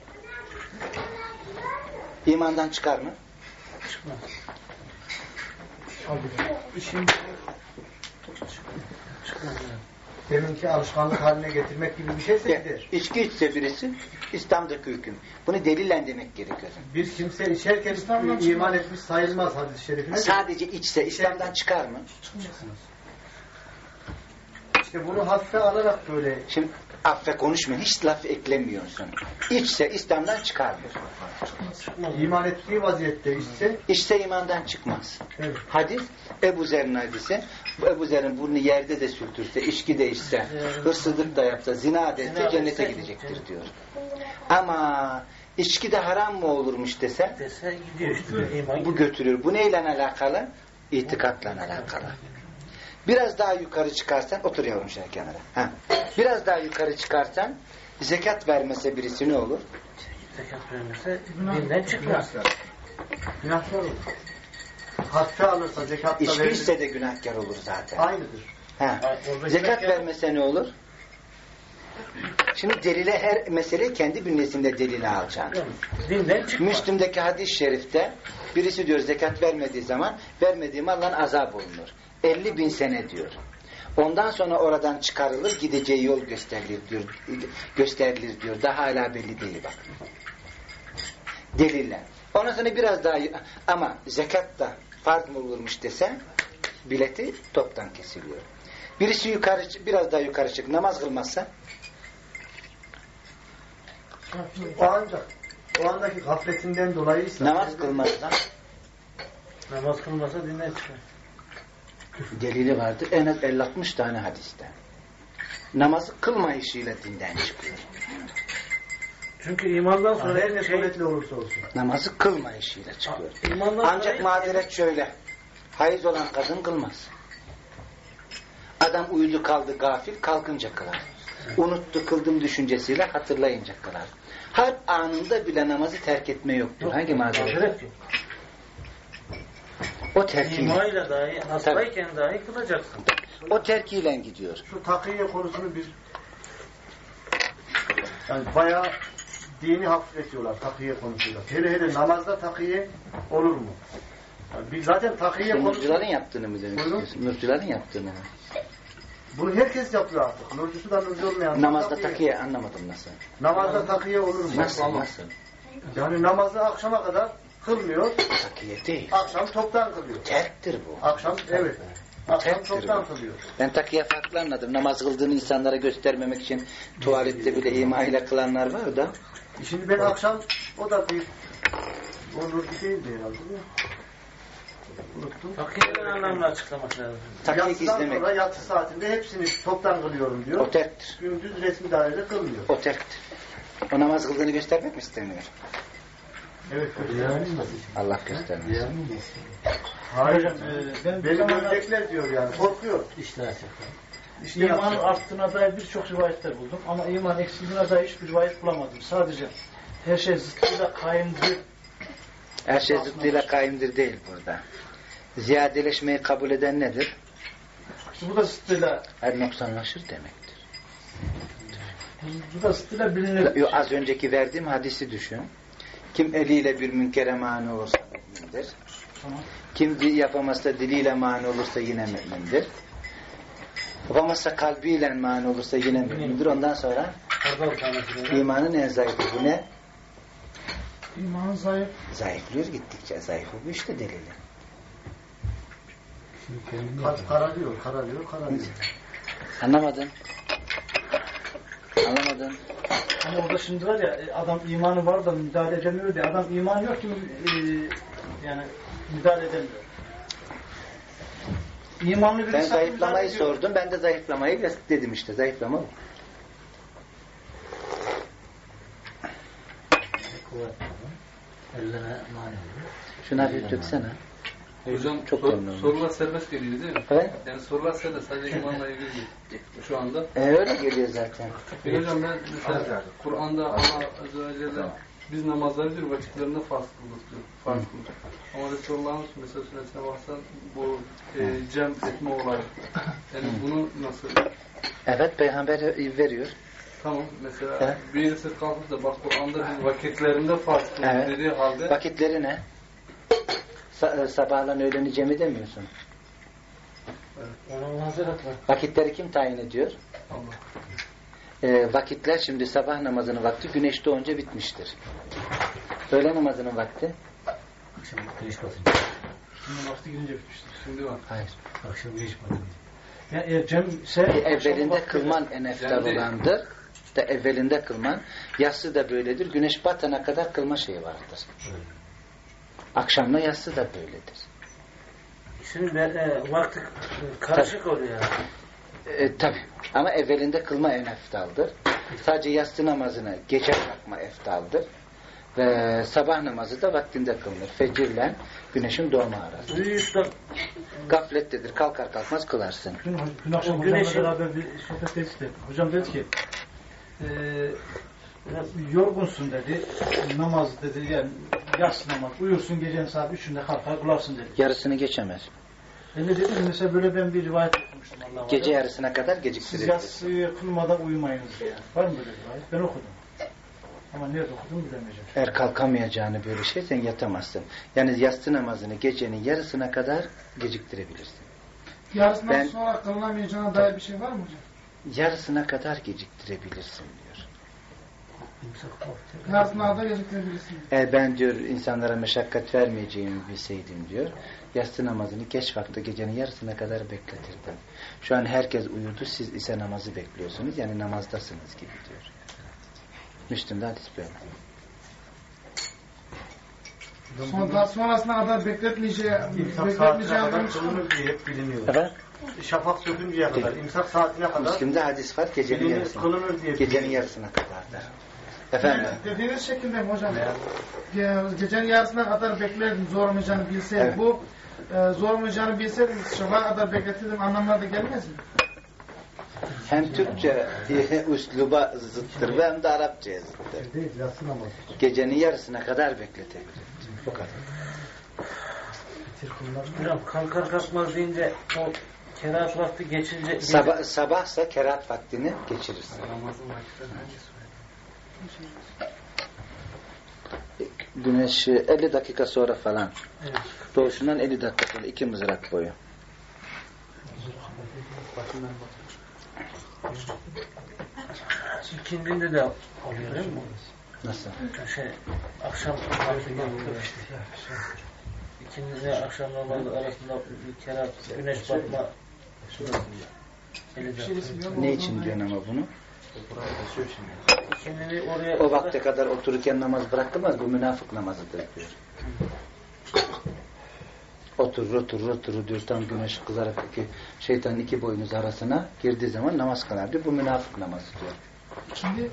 imandan çıkar mı? çıkmaz. işin deminki alışkanlık haline getirmek gibi bir şeyse gider. İçki içse birisi İslam'daki hüküm. Bunu delille demek gerekiyor. Bir kimse içerken İslam'dan iman etmiş sayılmaz hadis-i şerifine. Sadece içse İslam'dan çıkar mı? Çıkacaksınız. İşte bunu hafife alarak böyle. Şimdi affe konuşmayın. Hiç laf eklemiyorsun. İçse İslam'dan çıkar mı? İman ettiği vaziyette içse. İçse imandan çıkmaz. Evet. Hadis Ebu Zer'in hadisi. Ebu Zer'in burnu yerde de sürtürse, içki de içse, hırsızlık da yapsa, zina da etse cennete gidecektir diyor. Ama içki de haram mı olurmuş dese, Dese gidiyor işte. İman bu götürür. Bu neyle alakalı? İtikatla alakalı. Biraz daha yukarı çıkarsan, otur yavrum şöyle kenara. Ha. Biraz daha yukarı çıkarsan, zekat vermese birisi ne olur? zekat vermese dinden çıkmaz. Günahkar olur. Hafife alırsa zekatta İçki verilir. içse de günahkar olur zaten. Aynıdır. Ha. Orada Zekat günahkar- vermese ne olur? Şimdi delile her mesele kendi bünyesinde delile alacaksın. Dinden çıkmaz. Müslüm'deki hadis-i şerifte birisi diyor zekat vermediği zaman vermediği mallan azap olunur. elli bin sene diyor. Ondan sonra oradan çıkarılır, gideceği yol gösterilir diyor. Gösterilir diyor. Daha hala belli değil bak. Deliller. Ondan sonra biraz daha ama zekat da farz mı olurmuş dese bileti toptan kesiliyor. Birisi yukarı biraz daha yukarı çık namaz kılmazsa O ancak o andaki gafletinden dolayı namaz kılmazsa namaz kılmasa dinden çıkar. delili vardır. En az elli altmış tane hadiste. Namazı kılmayışıyla dinden çıkıyor. Çünkü imandan sonra her ne şey, suretle olursa olsun. Namazı kılmayışıyla çıkıyor. İmandan Ancak sonra mazeret şöyle. Hayız olan kadın kılmaz. Adam uyudu kaldı gafil, kalkınca kılar. Unuttu kıldım düşüncesiyle hatırlayınca kılar. Harp anında bile namazı terk etme yoktur. Yok, hangi mazeret? mazeret yok. O terkiyle. İmayla dahi, hastayken dahi kılacaksın. O terkiyle gidiyor. Şu takiye konusunu bir yani bayağı dini hafifletiyorlar takiye konusuyla. Hele hele namazda takiye olur mu? Yani biz zaten takiye konusu... Nurcuların yaptığını mı demek Buyurun? istiyorsun? Nurcuların yaptığını mı? Bunu herkes yapıyor artık. Nurcusu da nurcu olmayan. Namazda takiye anlamadım nasıl? Namazda takiye olur mu? Nasıl? Nasıl? Yani namazı akşama kadar kılmıyor. Takiye değil. Akşam toptan kılıyor. Terktir bu. Akşam evet. Akşam Terktir toptan bu. kılıyor. Ben takiye farklı anladım. Namaz kıldığını insanlara göstermemek için tuvalette bile ima ile kılanlar var da. Şimdi ben akşam o da bir o nurcu değildi herhalde. Unuttum. Takiyenin anlamını açıklamak lazım. Takiye Yatsıdan gizlemek. sonra yatsı saatinde hepsini toptan kılıyorum diyor. O terktir. Gündüz resmi dairede kılmıyor. O terktir. O namaz kıldığını göstermek mi istemiyor? Evet. Allah göstermiyor. Hayır. Hocam, e, ben Beni bu zamanda görecekler diyor yani. Korkuyor. İşte İşte İmanın yapacak. arttığına dair birçok rivayetler buldum ama iman eksildiğine dair hiçbir rivayet bulamadım. Sadece her şey zıttıyla kaimdir. Her şey zıttıyla kaimdir değil burada. Ziyadeleşmeyi kabul eden nedir? İşte bu da zıttıyla Her noksanlaşır demektir. bu da zıttıyla bilinir. Yo, az önceki verdiğim hadisi düşün. Kim eliyle bir münkere mani olursa mümindir. Tamam. Kim di- yapamazsa diliyle mani olursa yine mümindir. Yapamazsa kalbiyle mani olursa yine mümindir. Ondan sonra imanın en zayıfı. Bu ne? İman zayıf. Zayıflıyor gittikçe. Zayıfı bu işte delili. Kar- Kararıyor, kararıyor, kararıyor. Anlamadın? Anlamadın? Ama orada şimdi var ya adam imanı var da müdahale edemiyor diye. Adam iman yok ki e, yani müdahale edemiyor. İmanlı birisi Ben müdahale zayıflamayı ediyor. sordum. Ben de zayıflamayı dedim işte. Zayıflama bu. Şuna bir döksene. Hocam Çok sor, memnunum. sorular serbest geliyor değil mi? Evet. Yani sorular serbest, sadece imanla ilgili değil şu anda. E, öyle geliyor zaten. Peki hocam ben mesela Kur'an'da Allah Azze ve Celle biz namazları diyor vakitlerinde farz kıldık diyor. Farz kıldık. Ama Resulullah'ın mesela sünnesine baksan bu e, cem etme olayı. Yani bunu nasıl? Evet, peygamber veriyor. Tamam mesela Evet. birisi kalkıp da bak Kur'an'da biz vakitlerinde farz kıldık Evet. dediği halde Vakitleri ne? Sa- sabahlan öğleni cemi demiyorsun. Onun mazeret var. Vakitleri kim tayin ediyor? Allah. E, vakitler şimdi sabah namazının vakti güneş doğunca bitmiştir. Öğle namazının vakti? Akşam güneş batınca. Şimdi vakti girince bitmiştir. Şimdi var. Hayır. Akşam güneş batınca. Yani eğer cemse E, evvelinde kılman en eftal Yani- olandır. De evvelinde kılman. Yatsı da böyledir. Güneş batana kadar kılma şeyi vardır. Akşamla yatsı da böyledir. Şimdi e, vakti karışık oluyor yani. E, tabi. Ama evvelinde kılma en eftaldır. Sadece yatsı namazını gece kalkma eftaldır. Ve sabah namazı da vaktinde kılınır. Fecirle güneşin doğma arası. Uyuyup da Gaflettedir. Kalkar kalkmaz kılarsın. Dün, dün akşam hocamla beraber bir sohbet ettik de hocam dedi ki e, yorgunsun dedi, namaz dedi, yani yatsı namaz, uyursun gecenin saat üçünde kalkar kılarsın dedi. Yarısını geçemez. Ben de dedim mesela böyle ben bir rivayet okumuştum Allah'a. Gece yarısına kadar Siz geciktirebilir. yatsıyı kılmadan uyumayınız diye. Var mı böyle bir rivayet? Ben okudum. Ama nerede okudum bilemeyeceğim. Eğer kalkamayacağını böyle şey sen yatamazsın. Yani yatsı namazını gecenin yarısına kadar geciktirebilirsin. Yarısından Ben- sonra kılınamayacağına dair bir şey var mı hocam? Yarısına kadar geciktirebilirsin diyor. Yarısına da geciktirebilirsin. Eğer ben diyor insanlara meşakkat vermeyeceğimi bilseydim diyor, yatsı namazını geç vakti gecenin yarısına kadar bekletirdim. Şu an herkes uyudu, siz ise namazı bekliyorsunuz, yani namazdasınız gibi diyor. Müslüm'de hadis böyle. Son, daha sonrasına kadar bekletmeyeceği, İmsak saatine bekletmeyeceği kadar anlamış mı? kılınır diye biliniyor. Evet. Şafak sökünceye kadar, imsak saatine kadar Müslüm'de hadis var gecenin bilinir, yarısına. kılınır diye Gecenin biliniyor. yarısına kadar. Efendim? Dediğiniz şekilde mi hocam? Ge- Gecenin yarısına kadar beklerdim zor olmayacağını bilseydim. Evet. Bu e, zor olmayacağını bilseydim şafağa kadar bekletirdim anlamına da gelmez mi? Hem Türkçe üsluba zıttır ve hem de Arapçaya zıttır. Değil, yatsı namazı. Gecenin yarısına kadar bekletebilir. Bu kadar. Hocam kalkar kalkmaz deyince o kerahat vakti geçince Sabah, sabahsa kerahat vaktini geçirirsin. Güneş elli dakika sonra falan. Evet. Doğuşundan elli dakika sonra iki mızrak boyu. İkindinde de oluyor değil mi? Nasıl? Şey, akşam vakti geliyor. İkindinde akşam namazı arasında bir kerahat, güneş batma Ne için diyorsun ama bunu? İkindini oraya O vakte kadar otururken namaz bırakılmaz. Bu münafık namazıdır diyor. Oturur oturur oturur diyor. Tam güneş kızarak iki, şeytanın iki boynuz arasına girdiği zaman namaz kılar diyor. Bu münafık namazı diyor. Şimdi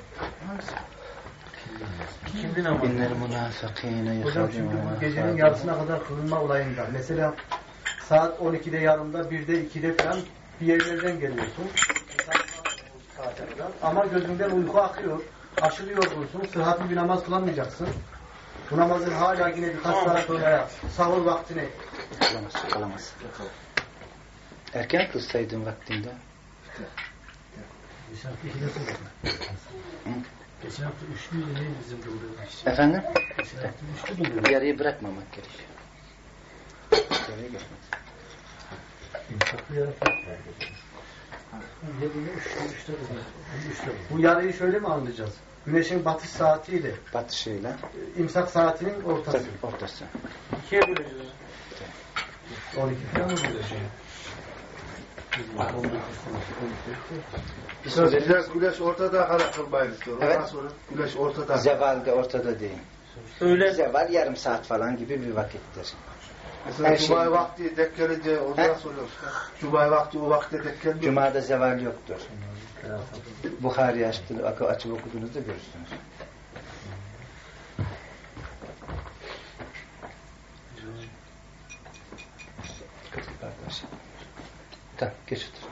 İkindi namazı. İnnel münafıkîne Hocam şimdi bu gecenin yarısına kadar kılınma olayında mesela saat on ikide yarımda, birde, ikide falan bir yerlerden geliyorsun. Saate kadar. Ama gözünden uyku akıyor. Aşırı yorgunsun. Sıhhatli bir namaz kılamayacaksın. Bu namazın hala yine birkaç saat sonra sahur vaktine. Kılamaz, kılamaz. Erken kılsaydın vaktinde. Geçen hafta üçlüydü ne bizim kıldığımız? Efendim? Geçen hafta üçlü mü? Yarıyı bırakmamak gerekiyor. Yarıyı bırakmak. İmsaklı yarak yapıyor. Ne bunu üçlü üçte kılıyor. Üçte Bu yarıyı şöyle mi anlayacağız? Güneşin batış saatiyle Batışıyla. imsak saatinin ortası. Tabii, ortası. İkiye böleceğiz. on iki falan mı böleceğiz? Güneş, güneş ortada kadar kılmayı istiyor. Ondan Evet. sonra güneş ortada. Zevalde ortada değil. Öyle Zeval yarım saat falan gibi bir vakittir. Mesela Her şey- Cuma vakti denk gelince ondan He? sonra Cuma vakti o vakte denk gelmiyor. Cuma'da zeval yoktur. Bukhari açtı, açıp okuduğunuzda görürsünüz. Arkadaşlar. Tamam, geç otur.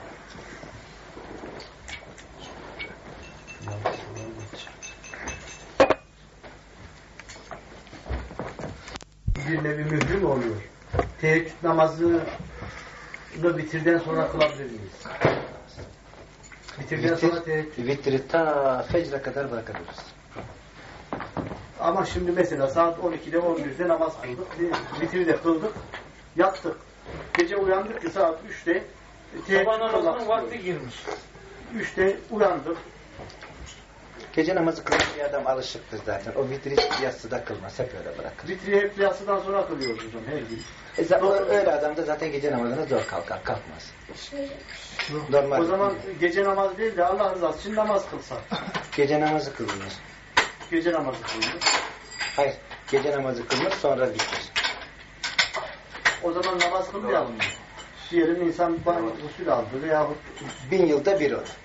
Bir nevi mührü mü oluyor? Teheccüd namazını bitirden sonra kılabilir miyiz? Bitirden sonra teheccüd. Vitri ta fecre kadar bırakabiliriz. Ama şimdi mesela saat on ikide on birde namaz kıldık. Vitri de kıldık. Yattık. Gece uyandık ki saat üçte sabah namazının vakti girmiş. üçte uyandık. Gece namazı kılan bir adam alışıktır zaten. O vitri yatsıda kılmaz. Hep öyle bırakır. Vitri hep yatsıdan sonra kılıyoruz hocam her gün. E, zaten öyle adam da zaten gece namazına zor kalkar. Kalkmaz. Normal. O zaman gece namazı değil de Allah rızası için namaz kılsak. Gece namazı kılınır. Gece namazı kılınır. Hayır. Gece namazı kılınır sonra bitir. O zaman namaz kılmayalım mı? Diyelim insan banyo usul aldı veyahut Bin yılda bir olur.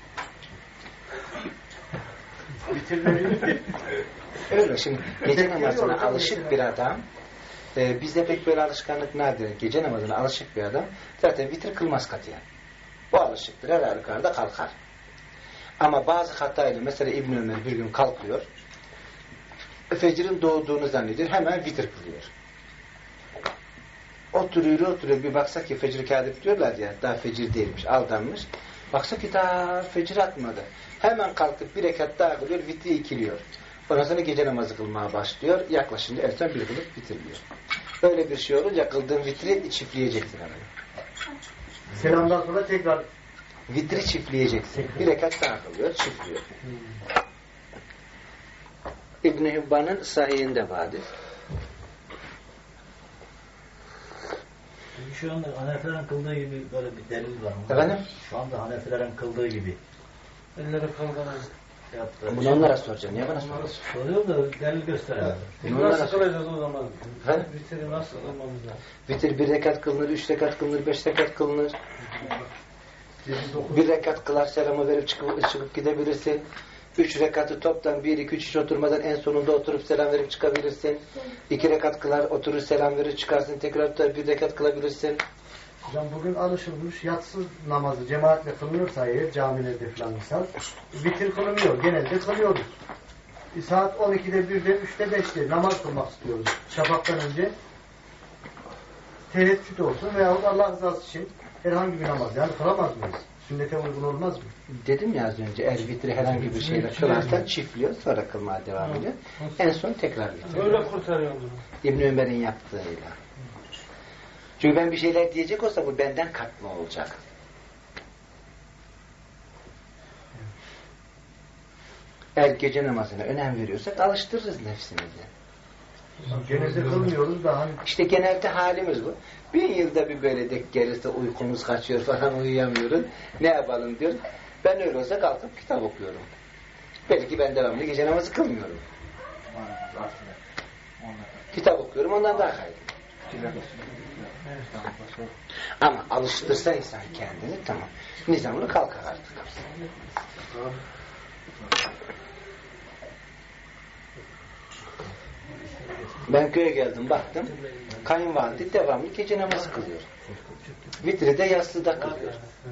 bitirmeli. Öyle şimdi gece namazına alışık bir adam e, bizde pek böyle alışkanlık nadir. Gece namazına alışık bir adam zaten vitir kılmaz katiyen. Bu alışıktır. Her halükarda kalkar. Ama bazı hatayla mesela İbn Ömer bir gün kalkıyor. Fecrin doğduğunu zannediyor. Hemen vitir kılıyor. Oturuyor oturuyor. Bir baksa ki fecri kâdip diyorlar ya. Daha fecir değilmiş. Aldanmış. Baksa ki daha fecir atmadı. Hemen kalkıp bir rekat daha kılıyor. Vitri ikiliyor. Ondan sonra gece namazı kılmaya başlıyor. Yaklaşınca en son bir kılıp bitiriliyor. Öyle bir şey olunca kıldığın vitri çiftleyeceksin hemen. Selamdan sonra tekrar Vitri çiftleyeceksin. Bir rekat daha kılıyor. Çiftliyor. İbn-i Hibban'ın sahihinde vardır. Şu anda Hanefilerin kıldığı gibi böyle bir delil var mı? Efendim? Şu anda Hanefilerin kıldığı gibi. Elleri kaldıran. Bunu onlara soracağım. Niye bana soruyorsun? Soruyor da delil gösterelim. Nasıl kılacağız o zaman? Vitri nasıl kılmamız lazım? Vitir bir rekat kılınır, üç rekat kılınır, beş rekat kılınır. Bir rekat kılar, selamı verip çıkıp, çıkıp gidebilirsin. Üç rekatı toptan bir, iki, üç hiç oturmadan en sonunda oturup selam verip çıkabilirsin. İki rekat kılar, oturur selam verir çıkarsın. Tekrar tutar bir rekat kılabilirsin. Hocam bugün alışılmış yatsı namazı cemaatle kılınırsa eğer camilerde falan misal vitir kılınıyor. Genelde kılıyoruz. E, saat on ikide, birde, üçte, beşte namaz kılmak istiyoruz. Şafaktan önce teheccüd olsun veyahut Allah rızası için herhangi bir namaz. Yani kılamaz mıyız? Sünnete uygun olmaz mı? Dedim ya az önce eğer vitri herhangi bir şeyle kılarsan çiftliyor, sonra kılmaya devam ediyor. En son tekrar vitri. Öyle kurtarıyor bunu. İbn Ömer'in yaptığıyla. Çünkü ben bir şeyler diyecek olsa bu benden katma olacak. Eğer gece namazına önem veriyorsak alıştırırız nefsimizi. Genelde kılmıyoruz da hani... İşte genelde halimiz bu. Bir yılda bir böyle denk gelirse uykumuz kaçıyor falan uyuyamıyoruz. Ne yapalım diyoruz. Ben öyle olsa kalkıp kitap okuyorum. Belki ben devamlı gece namazı kılmıyorum. Kitap okuyorum ondan daha hayırlı. Ama alıştırsa insan kendini tamam. Nizamlı kalkar artık. Ben köye geldim baktım. Kayınvalide devamlı gece namazı kılıyor. Vitri de yatsıda kılıyor.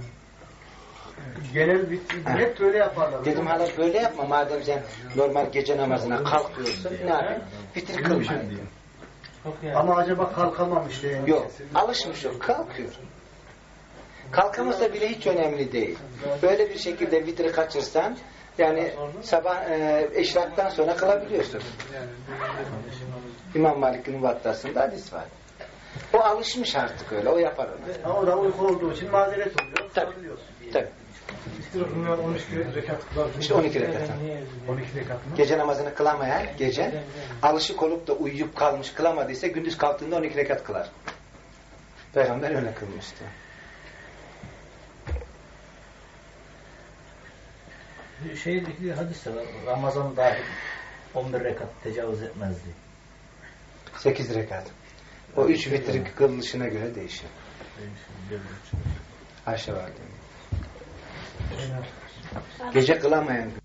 Genel vitri hep böyle yaparlar. Dedim hala böyle yapma madem sen normal gece namazına kalkıyorsun ne yapayım? Vitri kılmayın diyor. Ama acaba kalkamamış diye. Yok. Alışmış yok. Kalkıyor. Kalkamasa bile hiç önemli değil. Böyle bir şekilde vitri kaçırsan yani sabah e, eşraktan sonra kılabiliyorsun. İmam Malik'in vattasında hadis var. O alışmış artık öyle. O yapar onu. Ama o da uyku olduğu için mazeret oluyor. Tabii. Tabii. on iki rekat kılar. İşte on iki rekat. on iki rekat mı? Gece namazını kılamayan gece alışık olup da uyuyup kalmış kılamadıysa gündüz kalktığında on iki rekat kılar. Peygamber öyle kılmıştı. Şeydeki hadis var. Ramazan dahil on bir rekat tecavüz etmezdi. sekiz rekat. O üç vitri kılışına göre değişir. Ayşe var demek. Gece kılamayan